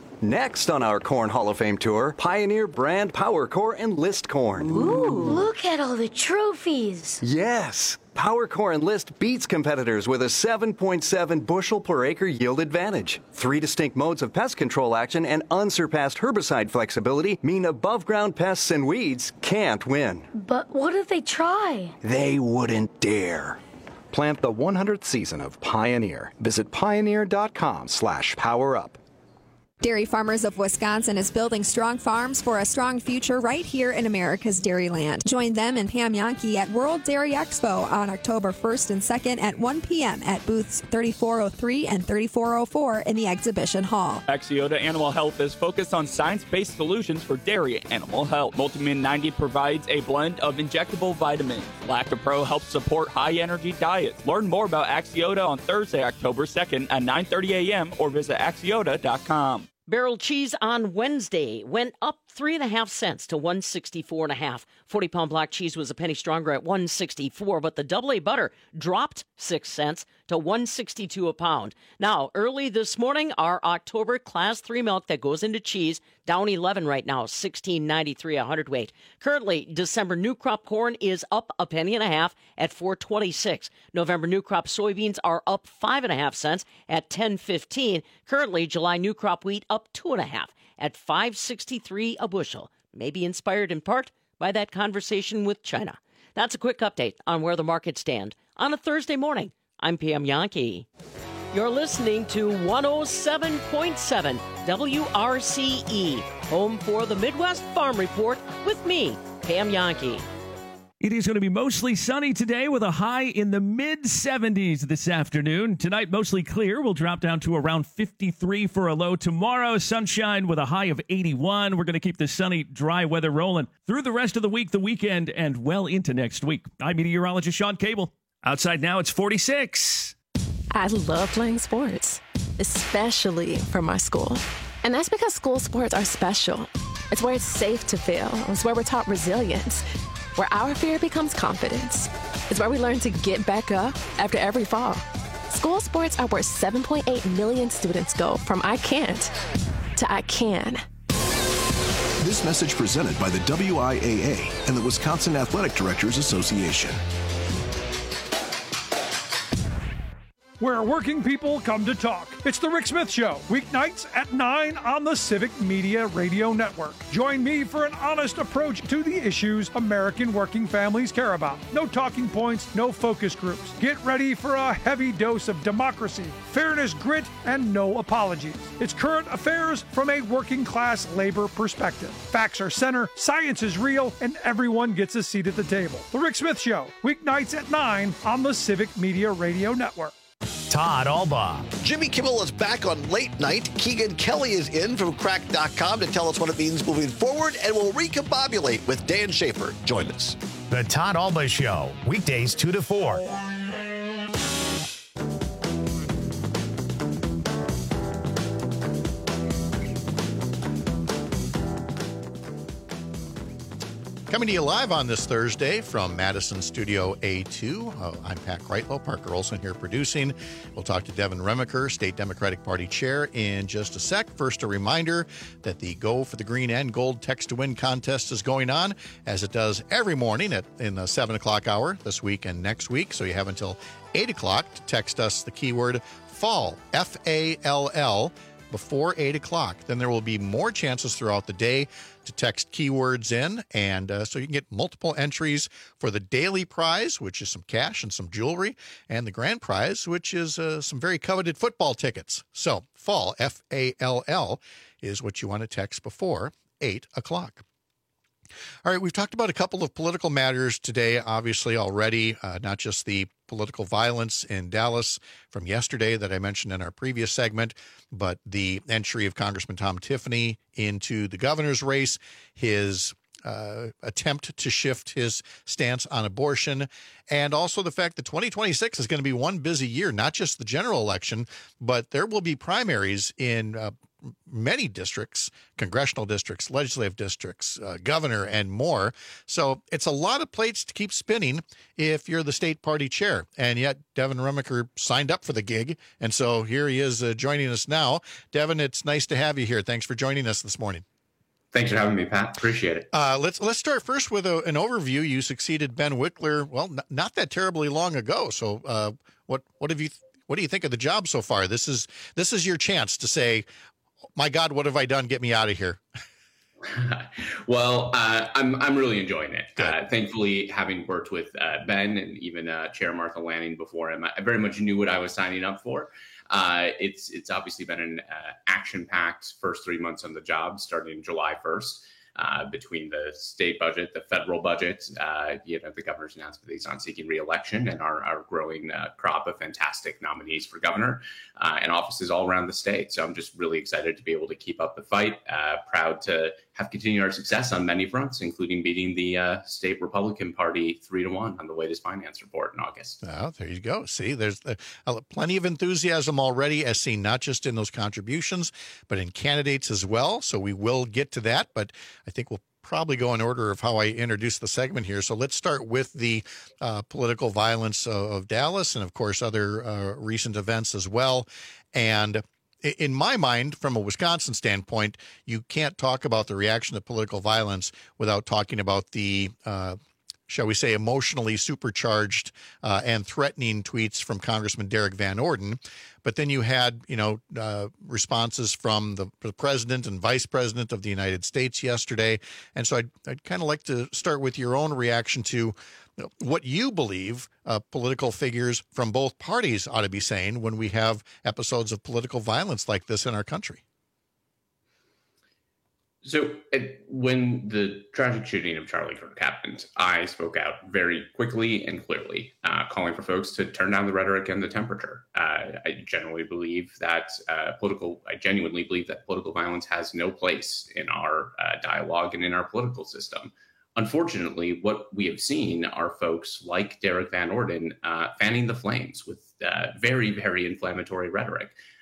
Next on our Corn Hall of Fame tour, Pioneer brand PowerCore Enlist corn. Ooh, look at all the trophies. Yes. PowerCore Enlist beats competitors with a seven point seven bushel per acre yield advantage. Three distinct modes of pest control action and unsurpassed herbicide flexibility mean above ground pests and weeds can't win. But what if they try? They wouldn't dare. Plant the one hundredth season of Pioneer. Visit pioneer.com slash power up. Dairy Farmers of Wisconsin is building strong farms for a strong future right here in America's Dairyland. Join them and Pam Yankee at World Dairy Expo on October first and second at one p.m. at booths thirty-four oh three and thirty-four oh four in the exhibition hall. Axiota Animal Health is focused on science-based solutions for dairy animal health. Multimin ninety provides a blend of injectable vitamins. Lactopro helps support high-energy diets. Learn more about Axiota on Thursday, October second at nine thirty a.m. or visit axiota dot com. Barrel cheese on Wednesday went up three and a half cents to one sixty-four and a half. forty pound block cheese was a penny stronger at one sixty-four, but the double A butter dropped six cents to one sixty-two a pound. Now, early this morning, our October class three milk that goes into cheese down eleven right now, sixteen ninety-three a hundredweight. Currently, December new crop corn is up a penny and a half at four twenty-six. November new crop soybeans are up five and a half cents at ten fifteen. Currently, July new crop wheat up two and a half at five sixty-three a bushel. Maybe inspired in part by that conversation with China. That's a quick update on where the markets stand on a Thursday morning. I'm Pam Yankee. You're listening to one oh seven point seven W R C E, home for the Midwest Farm Report with me, Pam Yankee. It is going to be mostly sunny today with a high in the mid seventies this afternoon. Tonight, mostly clear. We'll drop down to around fifty-three for a low. Tomorrow, sunshine with a high of eighty-one. We're going to keep the sunny, dry weather rolling through the rest of the week, the weekend, and well into next week. I'm meteorologist Sean Cable. Outside now, it's forty-six. I love playing sports, especially for my school. And that's because school sports are special. It's where it's safe to fail. It's where we're taught resilience, where our fear becomes confidence. It's where we learn to get back up after every fall. School sports are where seven point eight million students go from I can't to I can. This message presented by the W I A A and the Wisconsin Athletic Directors Association. Where working people come to talk. It's the Rick Smith Show, weeknights at nine on the Civic Media Radio Network. Join me for an honest approach to the issues American working families care about. No talking points, no focus groups. Get ready for a heavy dose of democracy, fairness, grit, and no apologies. It's current affairs from a working class labor perspective. Facts are center, science is real, and everyone gets a seat at the table. The Rick Smith Show, weeknights at nine on the Civic Media Radio Network. Todd Alba. Jimmy Kimmel is back on Late Night. Keegan Kelly is in from crack dot com to tell us what it means moving forward, and we'll recombobulate with Dan Schaefer. Join us. The Todd Alba Show, weekdays two to four. Coming to you live on this Thursday from Madison Studio A two. Uh, I'm Pat Kreitlow, Parker Olson here producing. We'll talk to Devin Remaker, State Democratic Party Chair, in just a sec. First, a reminder that the Go for the Green and Gold Text to Win contest is going on, as it does every morning at in the seven o'clock hour this week and next week. So you have until eight o'clock to text us the keyword FALL, F A L L, before eight o'clock. Then there will be more chances throughout the day to text keywords in, and uh, so you can get multiple entries for the daily prize, which is some cash and some jewelry, and the grand prize, which is uh, some very coveted football tickets. So FALL, F A L L, is what you want to text before eight o'clock. All right, we've talked about a couple of political matters today, obviously, already, uh, not just the political violence in Dallas from yesterday that I mentioned in our previous segment, but the entry of Congressman Tom Tiffany into the governor's race, his uh, attempt to shift his stance on abortion, and also the fact that twenty twenty-six is going to be one busy year, not just the general election, but there will be primaries in uh, many districts, congressional districts, legislative districts, uh, governor, and more. So it's a lot of plates to keep spinning if you're the state party chair. And yet Devin Remaker signed up for the gig. And so here he is uh, joining us now. Devin, it's nice to have you here. Thanks for joining us this morning. Thanks for having me, Pat. Appreciate it. Uh, let's let's start first with a, an overview. You succeeded Ben Wickler, well, n- not that terribly long ago. So uh, what what have you th- what do you think of the job so far? This is this is your chance to say, my God, what have I done? Get me out of here. Well, uh, I'm I'm really enjoying it. Uh, thankfully, having worked with uh, Ben and even uh, Chair Martha Lanning before him, I very much knew what I was signing up for. Uh, it's it's obviously been an uh, action-packed first three months on the job, starting July first. Uh, between the state budget, the federal budget, uh, you know, the governor's announcement that he's not seeking re-election, and our, our growing uh, crop of fantastic nominees for governor uh, and offices all around the state. So I'm just really excited to be able to keep up the fight. Uh, proud to have continued our success on many fronts, including beating the uh, state Republican Party three to one on the latest finance report in August. Oh, there you go. See, there's uh, plenty of enthusiasm already, as seen not just in those contributions, but in candidates as well. So we will get to that, but I think we'll probably go in order of how I introduce the segment here. So let's start with the uh, political violence of, of Dallas and, of course, other uh, recent events as well. And in my mind, from a Wisconsin standpoint, you can't talk about the reaction to political violence without talking about the uh, shall we say, emotionally supercharged uh, and threatening tweets from Congressman Derek Van Orden. But then you had, you know, uh, responses from the, the president and vice president of the United States yesterday. And so I'd, I'd kind of like to start with your own reaction to you know, what you believe uh, political figures from both parties ought to be saying when we have episodes of political violence like this in our country. So it, when the tragic shooting of Charlie Kirk happened, I spoke out very quickly and clearly, uh, calling for folks to turn down the rhetoric and the temperature. Uh, I generally believe that uh, political, I genuinely believe that political violence has no place in our uh, dialogue and in our political system. Unfortunately, what we have seen are folks like Derek Van Orden uh, fanning the flames with uh, very, very inflammatory rhetoric.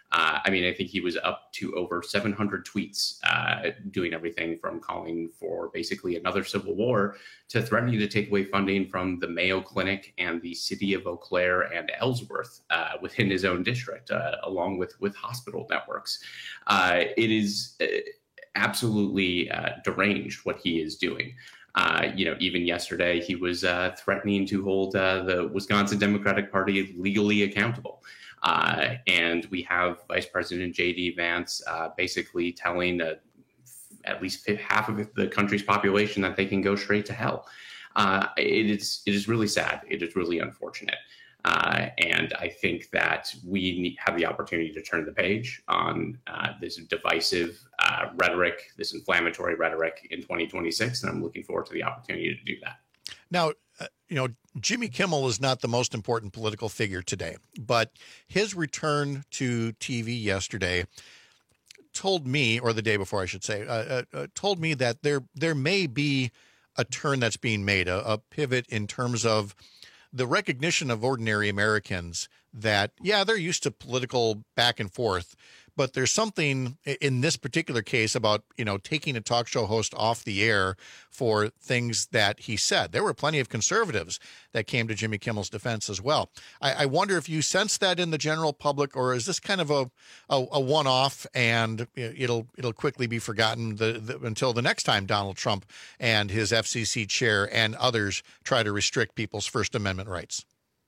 Uh, I mean, I think he was up to over seven hundred tweets, uh, doing everything from calling for basically another civil war to threatening to take away funding from the Mayo Clinic and the city of Eau Claire and Ellsworth uh, within his own district, uh, along with, with hospital networks. Uh, it is uh, absolutely uh, deranged what he is doing. Uh, you know, even yesterday, he was uh, threatening to hold uh, the Wisconsin Democratic Party legally accountable. Uh, and we have Vice President J D Vance uh, basically telling uh, at least half of the country's population that they can go straight to hell. Uh, it is it is really sad. It is really unfortunate. Uh, and I think that we need, have the opportunity to turn the page on uh, this divisive uh, rhetoric, this inflammatory rhetoric in twenty twenty-six. And I'm looking forward to the opportunity to do that. Now, uh, you know, Jimmy Kimmel is not the most important political figure today, but his return to T V yesterday told me, or the day before, I should say, uh, uh, told me that there there may be a turn that's being made, a, a pivot in terms of the recognition of ordinary Americans that, yeah, they're used to political back and forth, but there's something in this particular case about, you know, taking a talk show host off the air for things that he said. There were plenty of conservatives that came to Jimmy Kimmel's defense as well. I, I wonder if you sense that in the general public, or is this kind of a a, a one-off and it'll it'll quickly be forgotten the, the, until the next time Donald Trump and his F C C chair and others try to restrict people's First Amendment rights?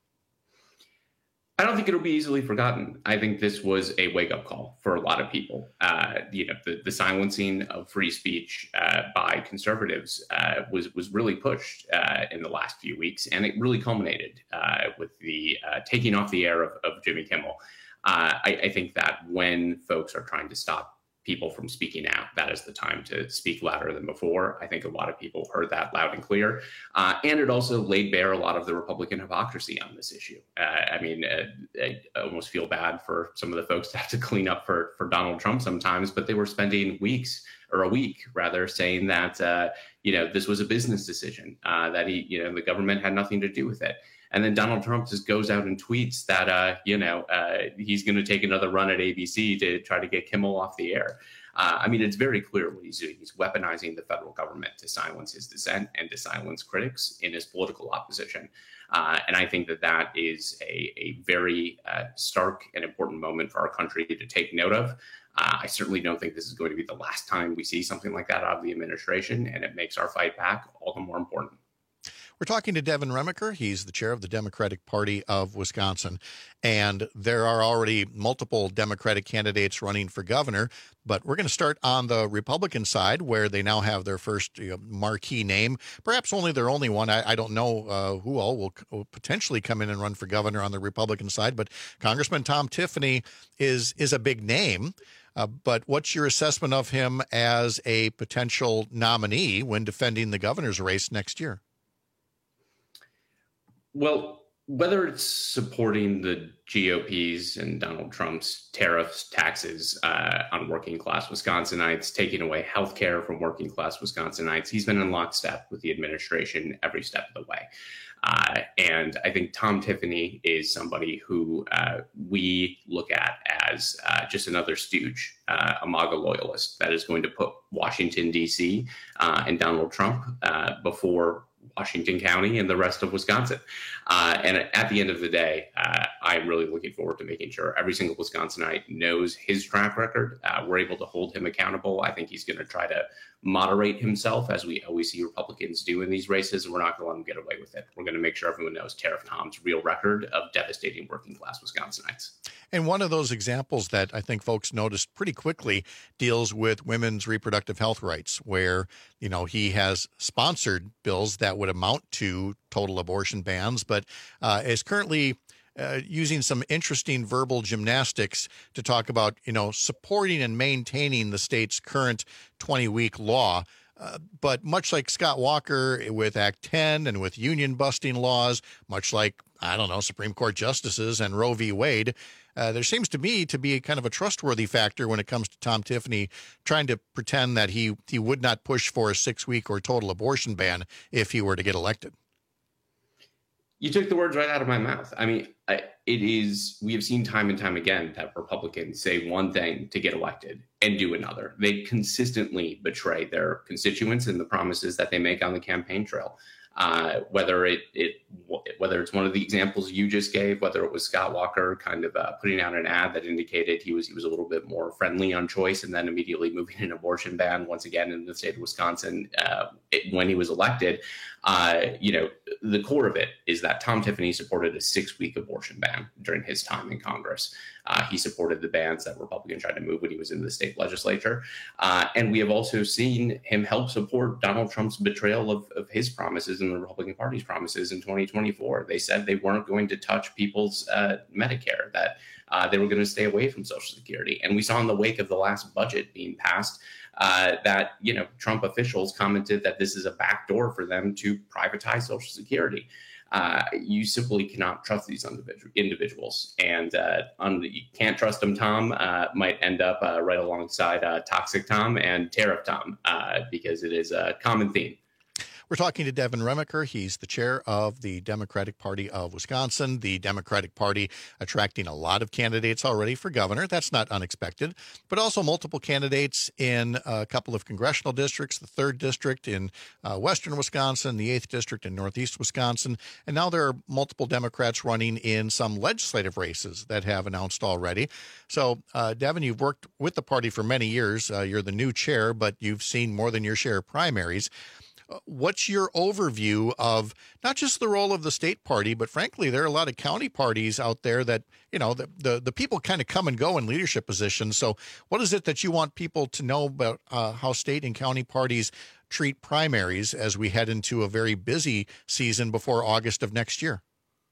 I don't think it'll be easily forgotten. I think this was a wake-up call for a lot of people. Uh, you know, the, the silencing of free speech uh, by conservatives uh, was was really pushed uh, in the last few weeks, and it really culminated uh, with the uh, taking off the air of, of Jimmy Kimmel. Uh, I, I think that when folks are trying to stop people from speaking out, that is the time to speak louder than before. I think a lot of people heard that loud and clear. Uh, and it also laid bare a lot of the Republican hypocrisy on this issue. Uh, I mean, uh, I almost feel bad for some of the folks to have to clean up for, for Donald Trump sometimes, but they were spending weeks or a week rather saying that, uh, you know, this was a business decision, uh, that he, you know, the government had nothing to do with it. And then Donald Trump just goes out and tweets that, uh, you know, uh, he's going to take another run at A B C to try to get Kimmel off the air. Uh, I mean, it's very clear what he's doing. He's weaponizing the federal government to silence his dissent and to silence critics in his political opposition. Uh, and I think that that is a, a very uh, stark and important moment for our country to take note of. Uh, I certainly don't think this is going to be the last time we see something like that out of the administration, and it makes our fight back all the more important. We're talking to Devin Remaker. He's the chair of the Democratic Party of Wisconsin. And there are already multiple Democratic candidates running for governor. But we're going to start on the Republican side, where they now have their first you know, marquee name, perhaps only their only one. I, I don't know uh, who all will, will potentially come in and run for governor on the Republican side. But Congressman Tom Tiffany is, is a big name. Uh, but what's your assessment of him as a potential nominee when defending the governor's race next year? Well, whether it's supporting the G O P's and Donald Trump's tariffs, taxes uh, on working class Wisconsinites, taking away health care from working class Wisconsinites, he's been in lockstep with the administration every step of the way. Uh, and I think Tom Tiffany is somebody who uh, we look at as uh, just another stooge, uh, a MAGA loyalist that is going to put Washington, D C uh, and Donald Trump uh, before Washington County and the rest of Wisconsin. Uh, and at the end of the day, uh, I'm really looking forward to making sure every single Wisconsinite knows his track record. Uh, we're able to hold him accountable. I think he's going to try to moderate himself, as we always see Republicans do in these races, and we're not going to let him get away with it. We're going to make sure everyone knows Tariff Tom's real record of devastating working class Wisconsinites. And one of those examples that I think folks noticed pretty quickly deals with women's reproductive health rights, where, you know, he has sponsored bills that would amount to total abortion bans, but uh, is currently uh, using some interesting verbal gymnastics to talk about, you know, supporting and maintaining the state's current twenty-week law. Uh, but much like Scott Walker with Act ten and with union busting laws, much like, I don't know, Supreme Court justices and Roe v. Wade, uh, there seems to me to be kind of a trustworthy factor when it comes to Tom Tiffany trying to pretend that he, he would not push for a six-week or total abortion ban if he were to get elected. You took the words right out of my mouth. I mean, I, it is, we have seen time and time again that Republicans say one thing to get elected and do another. They consistently betray their constituents and the promises that they make on the campaign trail. Uh, whether it, it whether it's one of the examples you just gave, whether it was Scott Walker kind of uh, putting out an ad that indicated he was he was a little bit more friendly on choice, and then immediately moving an abortion ban once again in the state of Wisconsin uh, it, when he was elected. Uh, you know, the core of it is that Tom Tiffany supported a six-week abortion ban during his time in Congress. Uh, he supported the bans that Republicans tried to move when he was in the state legislature. Uh, and we have also seen him help support Donald Trump's betrayal of, of his promises and the Republican Party's promises in twenty twenty-four. They said they weren't going to touch people's uh, Medicare, that uh, they were going to stay away from Social Security. And we saw in the wake of the last budget being passed uh, that, you know, Trump officials commented that this is a backdoor for them to privatize Social Security. Uh, you simply cannot trust these individuals, and uh, un- you can't trust them. Tom uh, might end up uh, right alongside uh, Toxic Tom and Tariff Tom uh, because it is a common theme. We're talking to Devin Remaker. He's the chair of the Democratic Party of Wisconsin. The Democratic Party attracting a lot of candidates already for governor. That's not unexpected, but also multiple candidates in a couple of congressional districts, the third district in uh, western Wisconsin, the eighth district in northeast Wisconsin. And now there are multiple Democrats running in some legislative races that have announced already. So, uh, Devin, you've worked with the party for many years. Uh, you're the new chair, but you've seen more than your share of primaries. What's your overview of not just the role of the state party, but frankly, there are a lot of county parties out there that, you know, the, the, the people kind of come and go in leadership positions. So what is it that you want people to know about uh, how state and county parties treat primaries as we head into a very busy season before August of next year?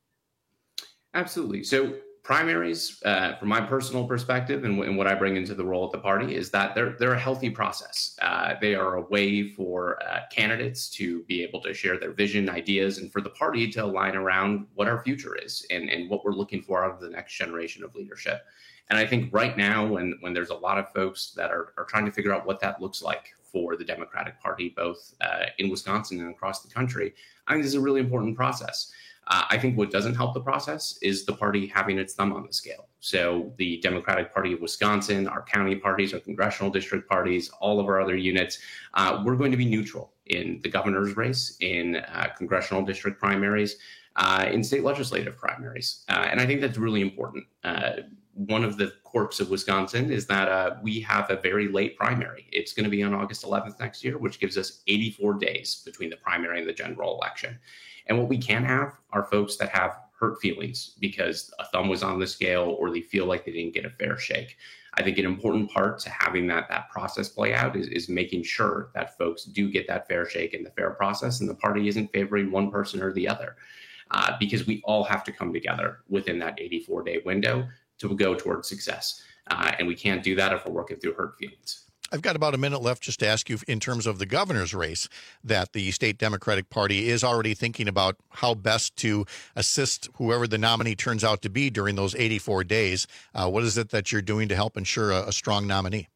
Absolutely. So primaries, uh, from my personal perspective and, w- and what I bring into the role at the party, is that they're they're a healthy process. Uh, they are a way for uh, candidates to be able to share their vision, ideas, and for the party to align around what our future is and, and what we're looking for out of the next generation of leadership. And I think right now, when when there's a lot of folks that are, are trying to figure out what that looks like for the Democratic Party, both uh, in Wisconsin and across the country, I think this is a really important process. Uh, I think what doesn't help the process is the party having its thumb on the scale. So the Democratic Party of Wisconsin, our county parties, our congressional district parties, all of our other units, uh, we're going to be neutral in the governor's race, in uh, congressional district primaries, uh, in state legislative primaries. Uh, and I think that's really important. Uh, one of the quirks of Wisconsin is that uh, we have a very late primary. It's going to be on August eleventh next year, which gives us eighty-four days between the primary and the general election. And what we can have are folks that have hurt feelings because a thumb was on the scale or they feel like they didn't get a fair shake. I think an important part to having that that process play out is, is making sure that folks do get that fair shake in the fair process and the party isn't favoring one person or the other. Uh, because we all have to come together within that eighty-four day window to go towards success. Uh, and we can't do that if we're working through hurt feelings. I've got about a minute left just to ask you, in terms of the governor's race, that the state Democratic Party is already thinking about how best to assist whoever the nominee turns out to be during those eighty-four days. Uh, what is it that you're doing to help ensure a, a strong nominee?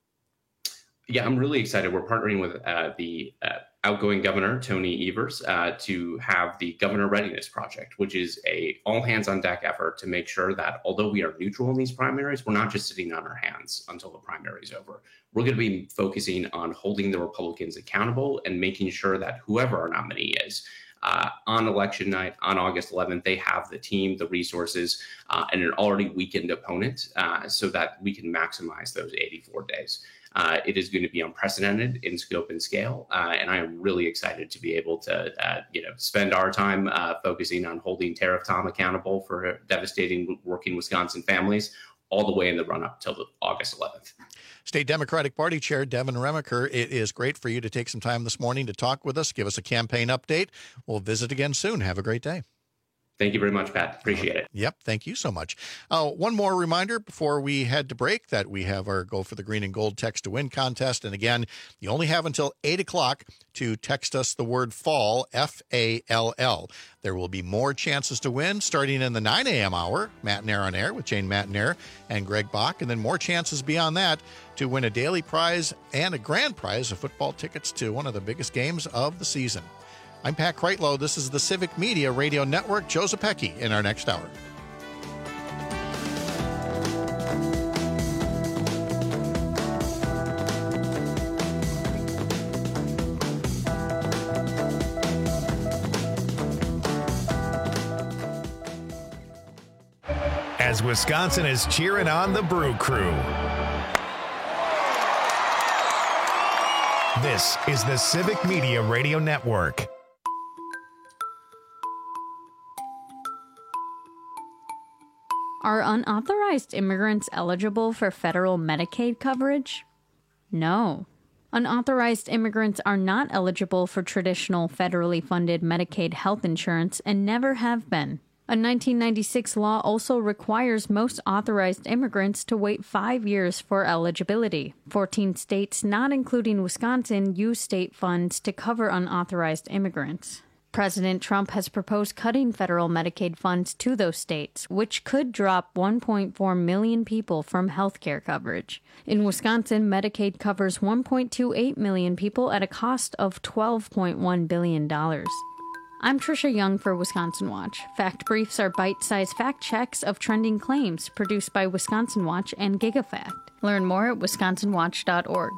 Yeah, I'm really excited. We're partnering with uh, the uh, outgoing governor, Tony Evers, uh, to have the Governor Readiness Project, which is a all hands on deck effort to make sure that although we are neutral in these primaries, we're not just sitting on our hands until the primary is over. We're going to be focusing on holding the Republicans accountable and making sure that whoever our nominee is, uh, on election night, on August eleventh, they have the team, the resources, uh, and an already weakened opponent uh, so that we can maximize those eighty-four days. Uh, it is going to be unprecedented in scope and scale, uh, and I am really excited to be able to, uh, you know, spend our time uh, focusing on holding Tariff Tom accountable for devastating working Wisconsin families all the way in the run-up till the August eleventh. State Democratic Party Chair Devin Remaker, it is great for you to take some time this morning to talk with us, give us a campaign update. We'll visit again soon. Have a great day. Thank you very much, Pat. Appreciate it. Yep. Thank you so much. Uh, one more reminder before we head to break that we have our Go for the Green and Gold Text to Win contest. And again, you only have until eight o'clock to text us the word fall, F A L L. There will be more chances to win starting in the nine a.m. hour, Matt Nair on Air with Jane Matt Nair and Greg Bach. And then more chances beyond that to win a daily prize and a grand prize of football tickets to one of the biggest games of the season. I'm Pat Kreitlow. This is the Civic Media Radio Network. Joe Zepecki in our next hour. As Wisconsin is cheering on the Brew Crew. This is the Civic Media Radio Network. Are unauthorized immigrants eligible for federal Medicaid coverage? No. Unauthorized immigrants are not eligible for traditional federally funded Medicaid health insurance and never have been. A nineteen ninety-six law also requires most authorized immigrants to wait five years for eligibility. fourteen states, not including Wisconsin, use state funds to cover unauthorized immigrants. President Trump has proposed cutting federal Medicaid funds to those states, which could drop one point four million people from health care coverage. In Wisconsin, Medicaid covers one point two eight million people at a cost of twelve point one billion dollars. I'm Trisha Young for Wisconsin Watch. Fact Briefs are bite-sized fact checks of trending claims produced by Wisconsin Watch and GigaFact. Learn more at wisconsin watch dot org.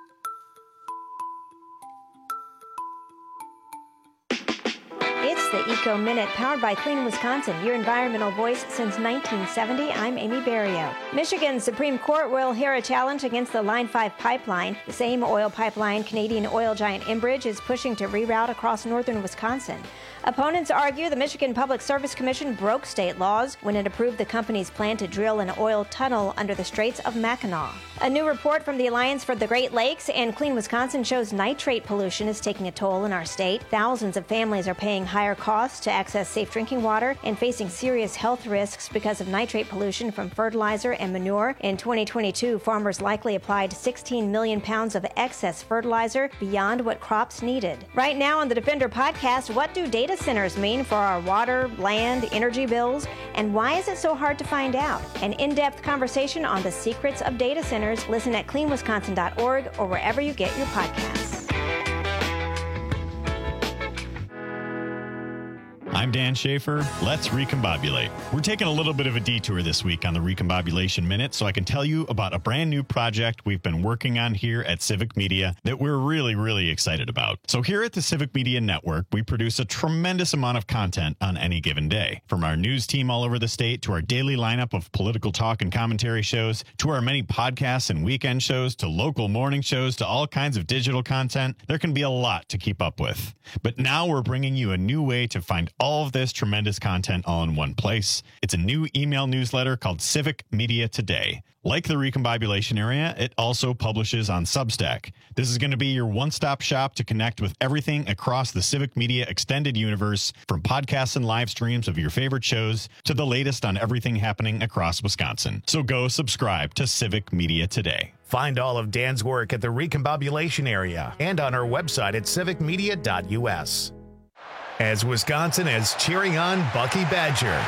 It's the Eco Minute, powered by Clean Wisconsin, your environmental voice since nineteen seventy. I'm Amy Barrio. Michigan's Supreme Court will hear a challenge against the Line five pipeline. The same oil pipeline Canadian oil giant Enbridge is pushing to reroute across northern Wisconsin. Opponents argue the Michigan Public Service Commission broke state laws when it approved the company's plan to drill an oil tunnel under the Straits of Mackinac. A new report from the Alliance for the Great Lakes and Clean Wisconsin shows nitrate pollution is taking a toll in our state. Thousands of families are paying higher costs to access safe drinking water and facing serious health risks because of nitrate pollution from fertilizer and manure. In twenty twenty-two, farmers likely applied sixteen million pounds of excess fertilizer beyond what crops needed. Right now on the Defender podcast, what do data centers mean for our water, land, energy bills, and why is it so hard to find out? An in-depth conversation on the secrets of data centers. Listen at clean wisconsin dot org or wherever you get your podcasts. I'm Dan Schaefer. Let's recombobulate. We're taking a little bit of a detour this week on the Recombobulation Minute so I can tell you about a brand new project we've been working on here at Civic Media that we're really, really excited about. So here at the Civic Media Network, we produce a tremendous amount of content on any given day. From our news team all over the state to our daily lineup of political talk and commentary shows to our many podcasts and weekend shows to local morning shows to all kinds of digital content, there can be a lot to keep up with. But now we're bringing you a new way to find all all of this tremendous content all in one place. It's a new email newsletter called Civic Media Today. Like the Recombobulation area, it also publishes on Substack. This is going to be your one-stop shop to connect with everything across the Civic Media extended universe, from podcasts and live streams of your favorite shows to the latest on everything happening across Wisconsin. So go subscribe to Civic Media Today. Find all of Dan's work at the Recombobulation area and on our website at civic media dot u s. As Wisconsin is cheering on Bucky Badger.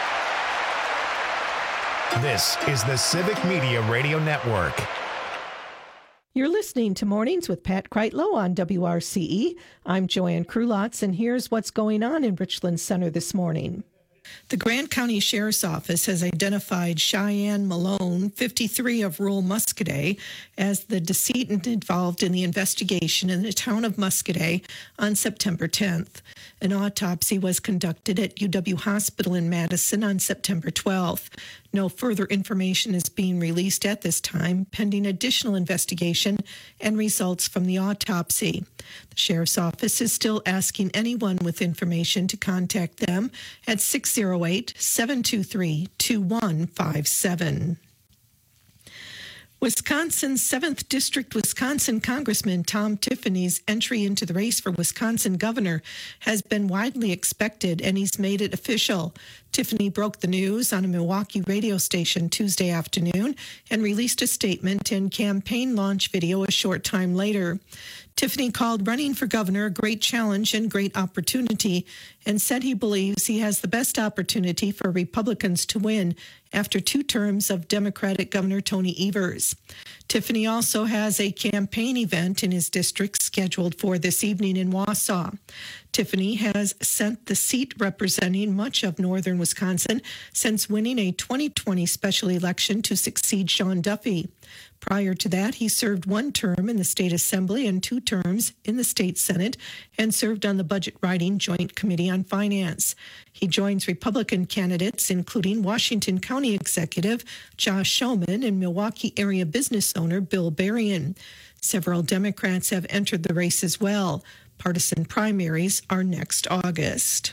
This is the Civic Media Radio Network. You're listening to Mornings with Pat Kreitlow on W R C E. I'm Joanne Krulotz, and here's what's going on in Richland Center this morning. The Grant County Sheriff's Office has identified Cheyenne Malone, fifty-three, of rural Muscoda, as the decedent involved in the investigation in the town of Muscoda on September tenth. An autopsy was conducted at U W Hospital in Madison on September twelfth. No further information is being released at this time, pending additional investigation and results from the autopsy. The Sheriff's Office is still asking anyone with information to contact them at six oh eight, seven two three, two one five seven. Wisconsin's seventh District Wisconsin Congressman Tom Tiffany's entry into the race for Wisconsin governor has been widely expected, and he's made it official. Tiffany broke the news on a Milwaukee radio station Tuesday afternoon and released a statement and campaign launch video a short time later. Tiffany called running for governor a great challenge and great opportunity, and said he believes he has the best opportunity for Republicans to win after two terms of Democratic Governor Tony Evers. Tiffany also has a campaign event in his district scheduled for this evening in Wausau. Tiffany has sent the seat representing much of northern Wisconsin since winning a twenty twenty special election to succeed Sean Duffy. Prior to that, he served one term in the state assembly and two terms in the state senate and served on the budget writing joint committee on finance. He joins Republican candidates, including Washington County Executive Josh Shulman and Milwaukee area business owner Bill Berrien. Several Democrats have entered the race as well. Partisan primaries are next August.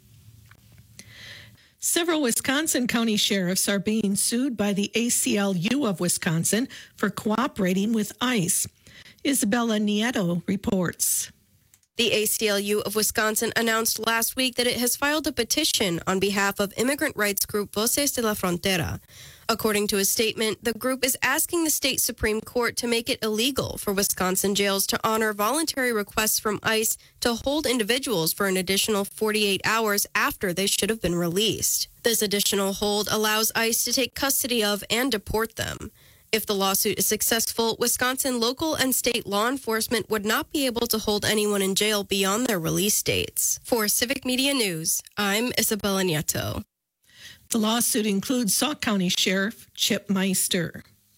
Several Wisconsin county sheriffs are being sued by the A C L U of Wisconsin for cooperating with ICE. Isabella Nieto reports. The A C L U of Wisconsin announced last week that it has filed a petition on behalf of immigrant rights group Voces de la Frontera. According to a statement, the group is asking the state Supreme Court to make it illegal for Wisconsin jails to honor voluntary requests from ICE to hold individuals for an additional forty-eight hours after they should have been released. This additional hold allows ICE to take custody of and deport them. If the lawsuit is successful, Wisconsin local and state law enforcement would not be able to hold anyone in jail beyond their release dates. For Civic Media News, I'm Isabella Nieto. The lawsuit includes Sauk County Sheriff Chip Meister.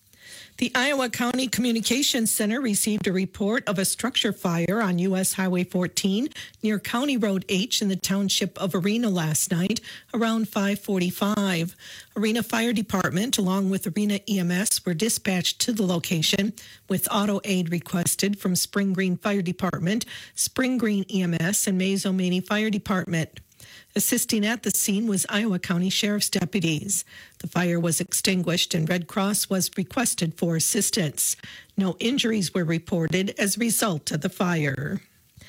The Iowa County Communications Center received a report of a structure fire on U S Highway fourteen near County Road H in the township of Arena last night around five forty-five. Arena Fire Department, along with Arena E M S, were dispatched to the location with auto aid requested from Spring Green Fire Department, Spring Green E M S, and Mazo-Maney Fire Department. Assisting at the scene was Iowa County Sheriff's deputies. The fire was extinguished and Red Cross was requested for assistance. No injuries were reported as a result of the fire.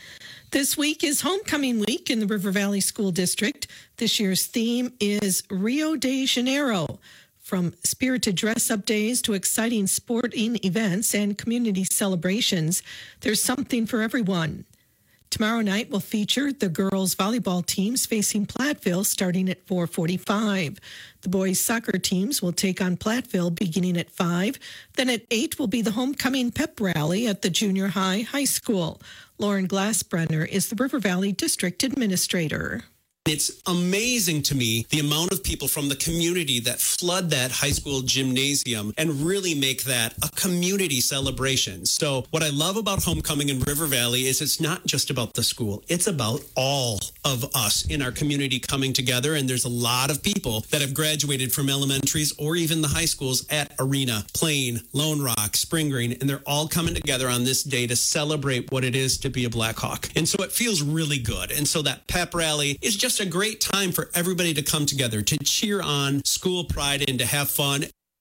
This week is Homecoming Week in the River Valley School District. This year's theme is Rio de Janeiro. From spirited dress-up days to exciting sporting events and community celebrations, there's something for everyone. Tomorrow night will feature the girls' volleyball teams facing Platteville starting at four forty-five. The boys' soccer teams will take on Platteville beginning at five. Then at eight will be the homecoming pep rally at the junior high high school. Lauren Glassbrenner is the River Valley District Administrator. It's amazing to me the amount of people from the community that flood that high school gymnasium and really make that a community celebration. So what I love about homecoming in River Valley is it's not just about the school. It's about all of us in our community coming together. And there's a lot of people that have graduated from elementaries or even the high schools at Arena, Plain, Lone Rock, Spring Green, and they're all coming together on this day to celebrate what it is to be a Blackhawk. And so it feels really good. And so that pep rally is just a great time for everybody to come together, to cheer on school pride and to have fun.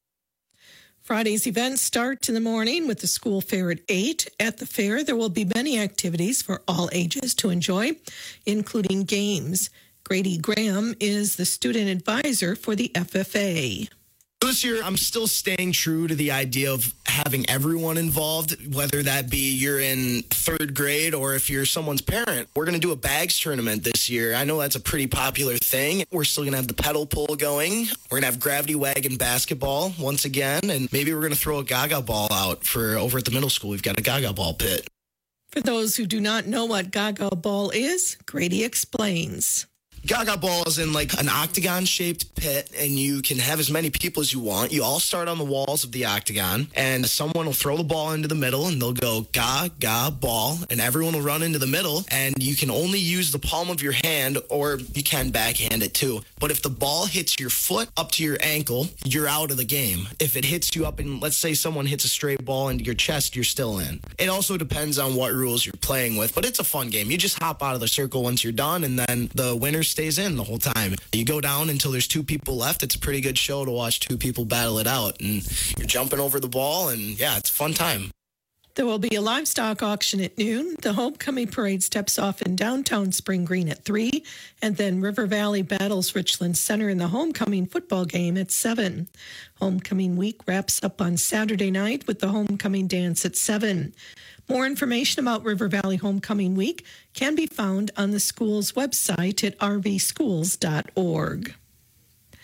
Friday's events start in the morning with the school fair at eight. At the fair, there will be many activities for all ages to enjoy, including games. Grady Graham is the student advisor for the F F A. This year, I'm still staying true to the idea of having everyone involved, whether that be you're in third grade or if you're someone's parent. We're going to do a bags tournament this year. I know that's a pretty popular thing. We're still going to have the pedal pull going. We're going to have gravity wagon basketball once again, and maybe we're going to throw a gaga ball out for over at the middle school. We've got a gaga ball pit. For those who do not know what gaga ball is, Grady explains. Gaga ball is in like an octagon-shaped pit, and you can have as many people as you want. You all start on the walls of the octagon, and someone will throw the ball into the middle, and they'll go ga, ga, ball, and everyone will run into the middle, and you can only use the palm of your hand, or you can backhand it too. But if the ball hits your foot up to your ankle, you're out of the game. If it hits you up, and let's say someone hits a straight ball into your chest, you're still in. It also depends on what rules you're playing with, but it's a fun game. You just hop out of the circle once you're done, and then the winner stays in the whole time. You go down until there's two people left. It's a pretty good show to watch two people battle it out, and you're jumping over the ball, and yeah, it's a fun time. There will be a livestock auction at noon. The homecoming parade steps off in downtown Spring Green at three, and then River Valley battles Richland Center in the homecoming football game at seven. Homecoming week wraps up on Saturday night with the homecoming dance at seven. More information about River Valley Homecoming Week can be found on the school's website at r v schools dot org.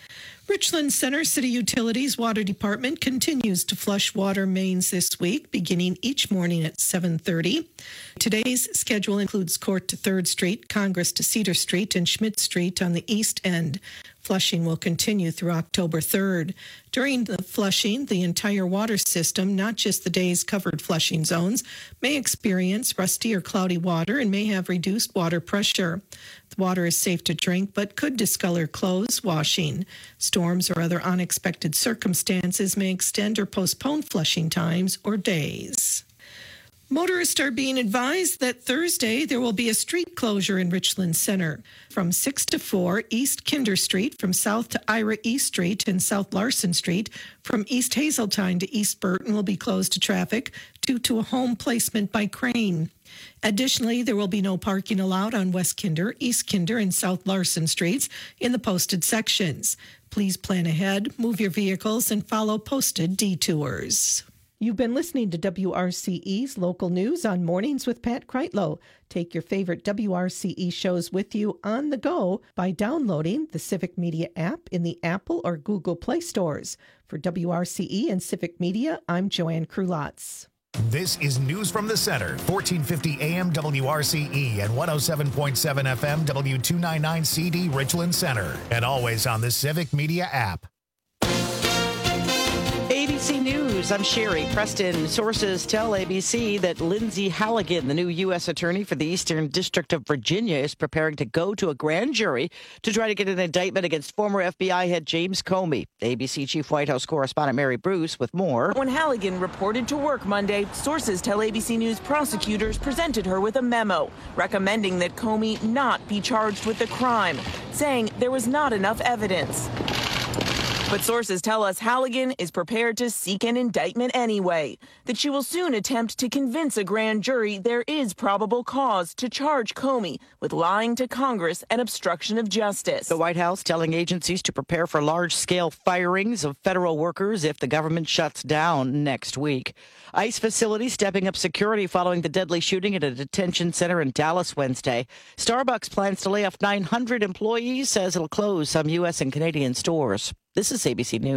Richland Center City Utilities Water Department continues to flush water mains this week, beginning each morning at seven thirty. Today's schedule includes Court to third Street, Congress to Cedar Street, and Schmidt Street on the east end. Flushing will continue through October third. During the flushing, the entire water system, not just the day's covered flushing zones, may experience rusty or cloudy water and may have reduced water pressure. The water is safe to drink, but could discolor clothes washing. Storms or other unexpected circumstances may extend or postpone flushing times or days. Motorists are being advised that Thursday there will be a street closure in Richland Center. From six to four, East Kinder Street from south to Ira East Street and South Larson Street from East Hazeltine to East Burton will be closed to traffic due to a home placement by crane. Additionally, there will be no parking allowed on West Kinder, East Kinder, and South Larson Streets in the posted sections. Please plan ahead, move your vehicles, and follow posted detours. You've been listening to W R C E's local news on Mornings with Pat Kreitlow. Take your favorite W R C E shows with you on the go by downloading the Civic Media app in the Apple or Google Play stores. For W R C E and Civic Media, I'm Joanne Krulotz. This is News from the Center, fourteen fifty A M W R C E and one oh seven point seven F M W two ninety-nine C D Richland Center. And always on the Civic Media app. A B C News, I'm Sherry Preston. Sources tell A B C that Lindsay Halligan, the new U S attorney for the Eastern District of Virginia, is preparing to go to a grand jury to try to get an indictment against former F B I head James Comey. A B C Chief White House correspondent Mary Bruce with more. When Halligan reported to work Monday, sources tell A B C News prosecutors presented her with a memo recommending that Comey not be charged with the crime, saying there was not enough evidence. But sources tell us Halligan is prepared to seek an indictment anyway, that she will soon attempt to convince a grand jury there is probable cause to charge Comey with lying to Congress and obstruction of justice. The White House telling agencies to prepare for large-scale firings of federal workers if the government shuts down next week. ICE facilities stepping up security following the deadly shooting at a detention center in Dallas Wednesday. Starbucks plans to lay off nine hundred employees, says it'll close some U S and Canadian stores. This is A B C News.